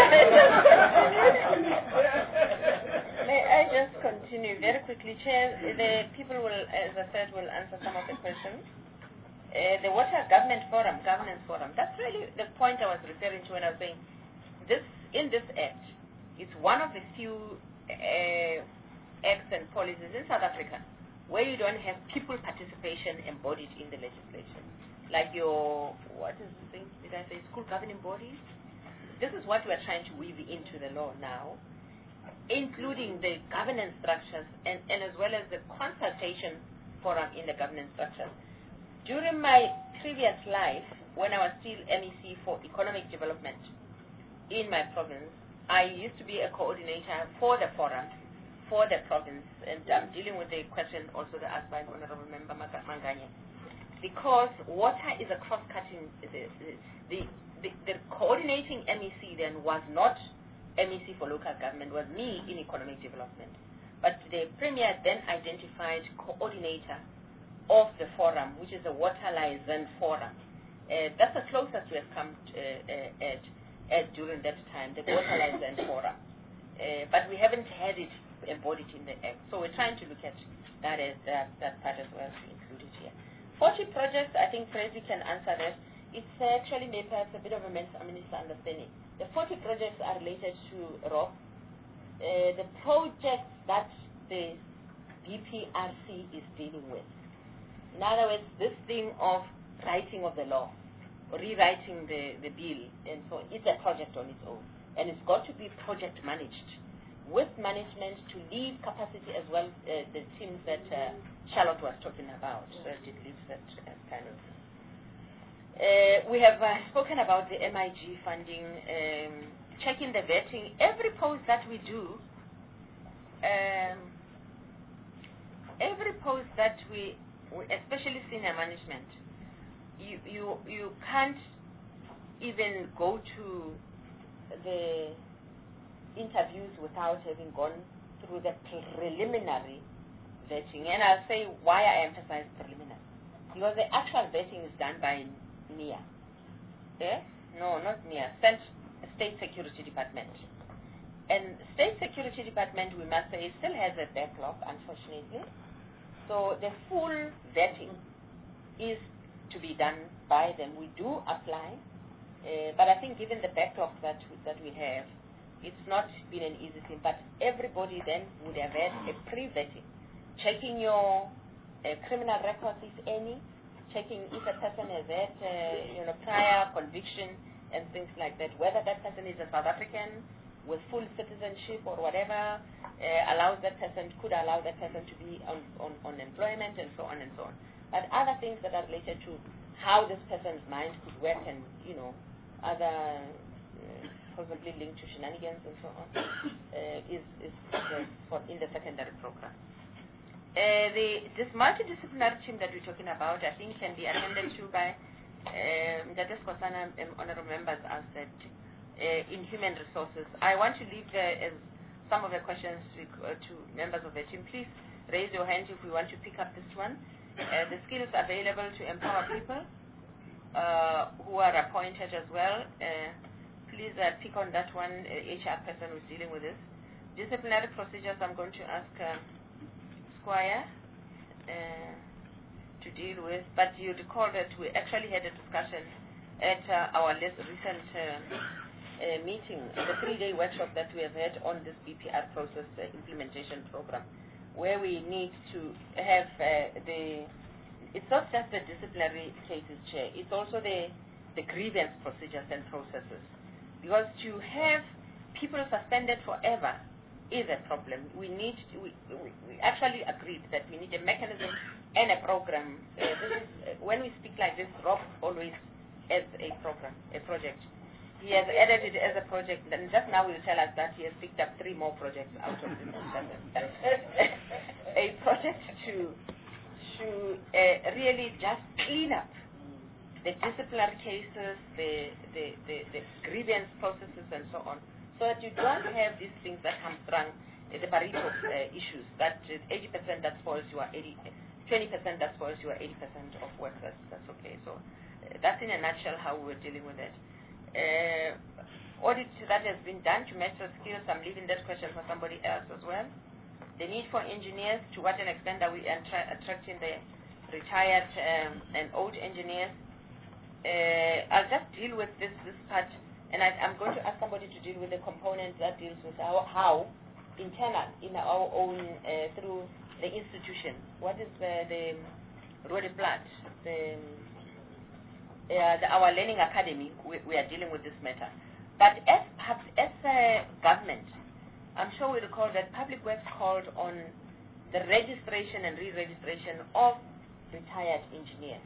May I just continue very quickly, Chair? The people will, as I said, will answer some of the questions. The Water Governance Forum, that's really the point I was referring to when I was saying in this Act, it's one of the few acts and policies in South Africa where you don't have people participation embodied in the legislation. Like your, what is the thing, did I say, school governing bodies? This is what we're trying to weave into the law now, including the governance structures and as well as the consultation forum in the governance structures. During my previous life, when I was still MEC for economic development in my province, I used to be a coordinator for the forum, for the province, and I'm dealing with the question also that asked by Honorable Member Manganye. Because water is a cross-cutting, the coordinating MEC then was not MEC for local government, was me in economic development. But the Premier then identified coordinator of the forum, which is a water liaison forum. That's the closest we have come during that time, the water liaison forum. But we haven't had it embodied in the Act. So we're trying to look at that as that part as well to include it here. 40 projects, I think Tracy can answer that. It's actually maybe perhaps a bit of a misunderstanding. The 40 projects are related to ROP. The projects that the BPRC is dealing with. In other words, this thing of writing of the law, or rewriting the bill, and so it's a project on its own. And it's got to be project managed with management to leave capacity as well, the teams that Charlotte was talking about. So it leaves that kind of. We have spoken about the MIG funding, checking the vetting. Every post that we do, especially senior management, you can't even go to the interviews without having gone through the preliminary vetting. And I'll say why I emphasize preliminary. Because the actual vetting is done by NIA. No, not NIA, State Security Department. And State Security Department, we must say, still has a backlog, unfortunately. So the full vetting is to be done by them. We do apply, but I think given the backlog that we have, it's not been an easy thing. But everybody then would have had a pre-vetting, checking your criminal records, if any, checking if a person has had prior conviction and things like that, whether that person is a South African with full citizenship or whatever, could allow that person to be on employment and so on and so on. But other things that are related to how this person's mind could work and, other possibly linked to shenanigans and so on, is in the secondary program. This multidisciplinary team that we're talking about, I think, can be attended to by Mdades Kosana, honorable members asked that in human resources. I want to leave some of the questions to members of the team. Please raise your hand if we want to pick up this one. The skills available to empower people who are appointed as well. Please pick on that one, HR person who's dealing with this. Disciplinary procedures, I'm going to ask Squire to deal with, but you recall that we actually had a discussion at our recent meeting, the 3-day workshop that we have had on this BPR process implementation program, where we need to have it's not just the disciplinary cases, Chair, it's also the grievance procedures and processes. Because to have people suspended forever is a problem. We actually agreed that we need a mechanism and a program. When we speak like this, Rob always as a program, a project. He has added it as a project, and just now will tell us that he has picked up 3 more projects out of this. A project to really just clean up the disciplinary cases, the grievance processes, and so on, so that you don't have these things that hamstrung the Pareto issues, that 80% that spoils you are 20% that spoils you are 80% of workers. That's okay. So that's in a nutshell how we're dealing with it. Audit that has been done to measure skills. I'm leaving that question for somebody else as well. The need for engineers, to what an extent are we attracting the retired and old engineers? I'll just deal with this part, and I'm going to ask somebody to deal with the component that deals with how internal in our own through the institution. What is the Rodeplat, our learning academy? We are dealing with this matter. But as a government, I'm sure we recall that Public Works called on the registration and re-registration of retired engineers.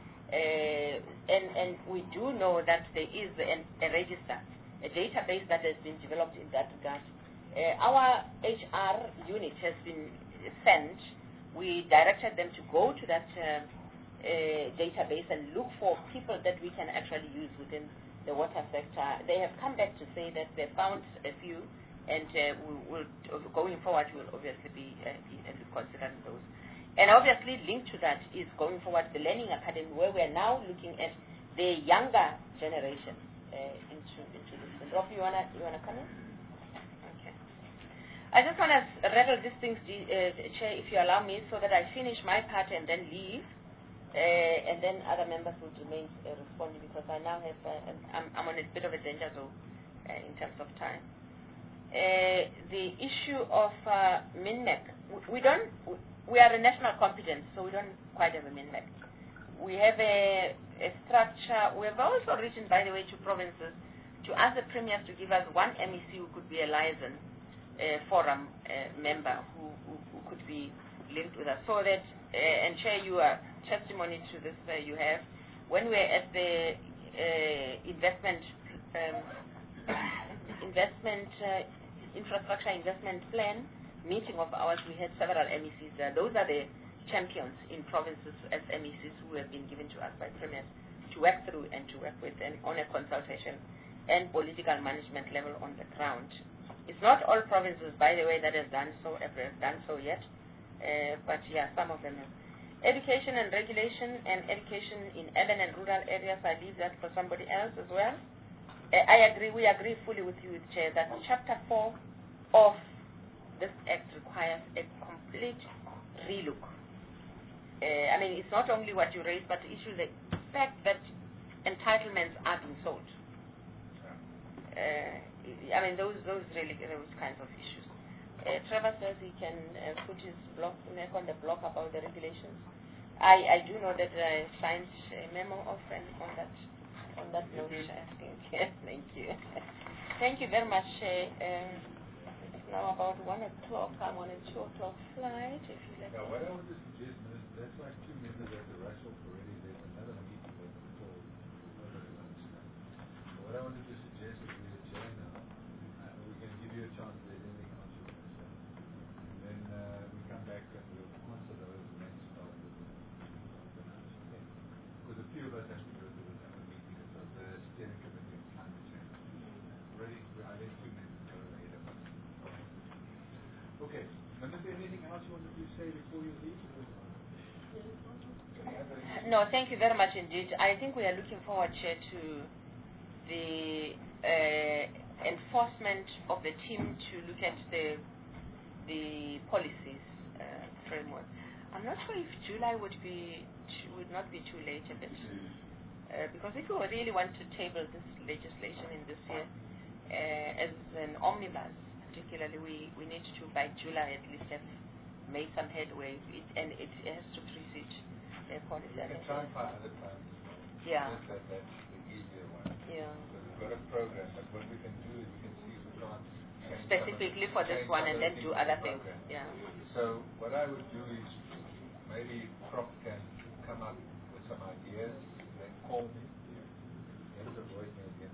And we do know that there is a register, a database that has been developed in that regard. Our HR unit has been sent. We directed them to go to that database and look for people that we can actually use within the water sector. They have come back to say that they found a few, and going forward, we'll obviously be considering those. And obviously, linked to that is going forward the Learning Academy, where we are now looking at the younger generation into this. And Rob, you wanna come in? Okay. I just want to rattle these things, Chair, if you allow me, so that I finish my part and then leave, and then other members will remain responding, because I now have I'm on a bit of a danger zone in terms of time. The issue of MINMEC, we are a national competence, so we don't quite have a MINMEC. We have a structure. We have also written, by the way, to provinces to ask the premiers to give us one MEC who could be a liaison forum member who could be linked with us, so that and share your testimony to this. You have when we're at the infrastructure investment plan meeting of ours, we had several MECs there. Those are the champions in provinces as MECs who have been given to us by premiers to work through and to work with them on a consultation and political management level on the ground. It's not all provinces, by the way, that have done so yet, but yeah, some of them have. Education and regulation and education in urban and rural areas, I leave that for somebody else as well. We agree fully with you, Chair, that Chapter 4 of this Act requires a complete relook. I mean, it's not only what you raised, but the issue, the fact that entitlements are being sold. I mean, those kinds of issues. Trevor says he can put his neck on the block about the regulations. I do know that I signed a memo on that note. Thank you. Thank you very much. It's now about 1 o'clock. I'm on a 2 o'clock flight. If you let me.
What I want to suggest, that's why 2 members at the Russell already. There's another meeting with the full. What I wanted to suggest is we adjourn now. We can give you a chance if there's anything else you want to say. And then we come back and we'll answer those and then start with the announcement. Because a few of us have to go to another meeting of the steering committee on climate change. Already, I let 2 members go ahead of us. Okay. And is there anything else you wanted to say before you leave?
No, thank you very much indeed. I think we are looking forward, Chair, to the enforcement of the team to look at the policies framework. I'm not sure if July would not be too late a bit, because if we really want to table this legislation in this year as an omnibus, particularly, we need to by July at least have made some headway, and it has to precede the policy.
We can try and find other plans.
Yeah.
That's the easier one.
Yeah.
So we've got a program, but what we can do is we can see if we can't
specifically for this one and then do other things. Yeah.
So what I would do is maybe Prof can come up with some ideas, then call me. Then avoid me again.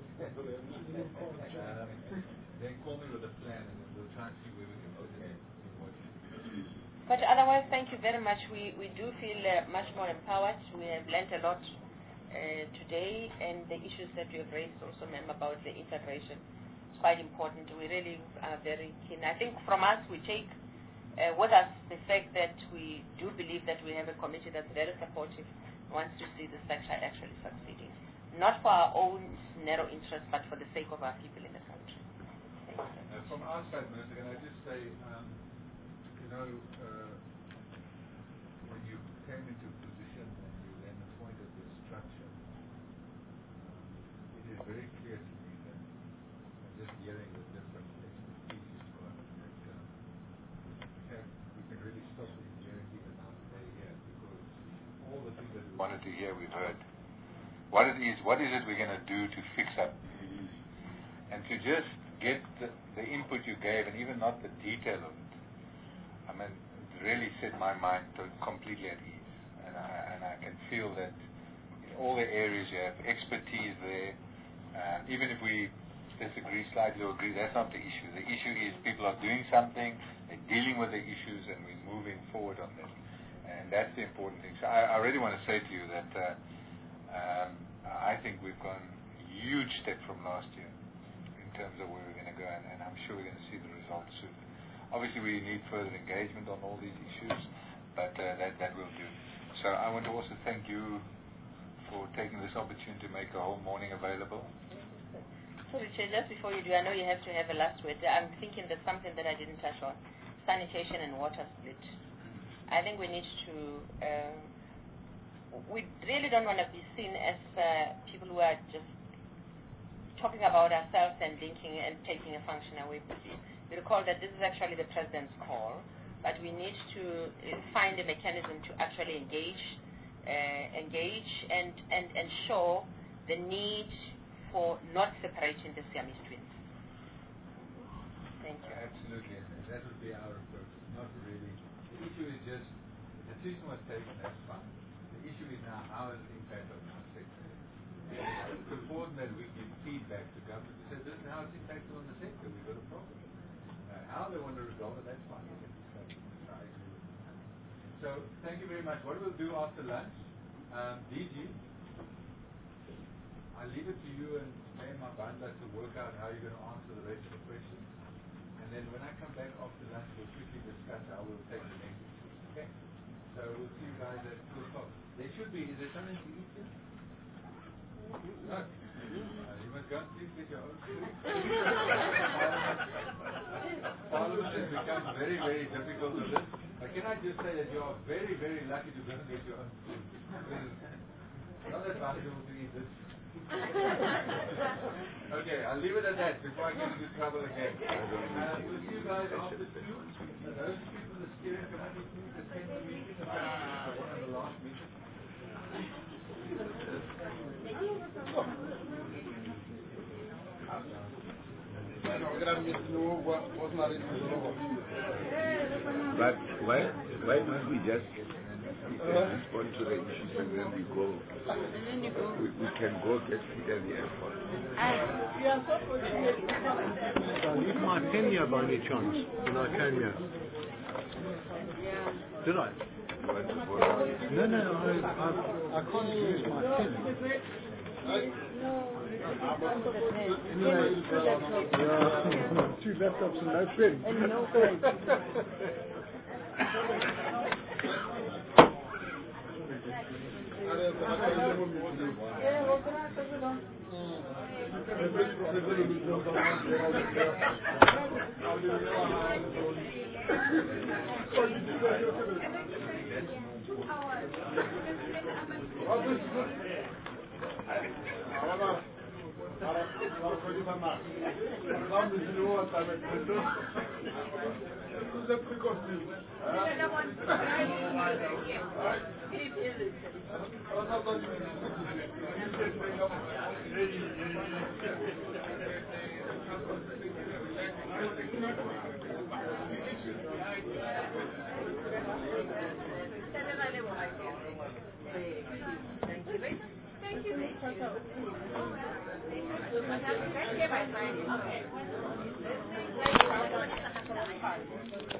Then call me with a plan, and then we'll try and see where we can put it in.
But otherwise, thank you very much. We do feel much more empowered. We have learned a lot today, and the issues that you have raised also, ma'am, about the integration is quite important. We really are very keen. I think from us, we take with us the fact that we do believe that we have a committee that's very supportive, wants to see the sector actually succeeding. Not for our own narrow interest, but for the sake of our people in the country.
From our side, Minister, can I just say, when you came into position and you then appointed this structure, it is very clear to me that just hearing the different expertise you've got,
wanted to hear, we've heard. What is it we're going to do to fix up? And to just get the input you gave, and even not the detail of it, I mean, it really set my mind completely at ease. And I can feel that in all the areas you have expertise there. Even if we disagree slightly or agree, that's not the issue. The issue is people are doing something, they're dealing with the issues, and we're moving forward on that. And that's the important thing. So I really want to say to you that I think we've gone a huge step from last year in terms of where we're going to go, and I'm sure we're going to see the results soon. Obviously, we need further engagement on all these issues, but that will do. So I want to also thank you for taking this opportunity to make the whole morning available.
So Richard, just before you do, I know you have to have a last word. I'm thinking there's something that I didn't touch on, sanitation and water split. I think we need to, we really don't want to be seen as people who are just talking about ourselves and linking and taking a function away from you. We recall that this is actually the President's call, but we need to find a mechanism to actually engage and show the need for not separating the Siamese twins. Thank you.
Absolutely, and that would be our approach. Not really. The issue is just, the decision was taken, that's fine. The issue is now how is the impact on our sector. It's important that we give feedback to government. Say, this is how it's impacted on the sector. We've got a problem. How they want to resolve it, that's fine. So, thank you very much. What we'll do after lunch, DG, I'll leave it to you and Mabanda to work out how you're going to answer the rest of the questions. And then when I come back after lunch, we'll quickly discuss how we'll take the next issue. Okay? So we'll see you guys at 2 o'clock. There should be, is there something to eat here? No. You must go and please get your own food. Parliament has become very, very difficult to live. But can I just say that you are very, very lucky to go and get your own food. Not advisable to eat this. Okay, I'll leave it at that before I get into trouble again. We'll see you guys after 2. Those people in the steering committee, please attend the meeting. One of the last meetings.
But why don't we just respond to the issues and then we go? We can go get food at the airport.
I leave my pen here by any chance when I came here. Did I? No, I can't use my pen. Anyway, 2 laptops and no pen.
And no pen. Thank you.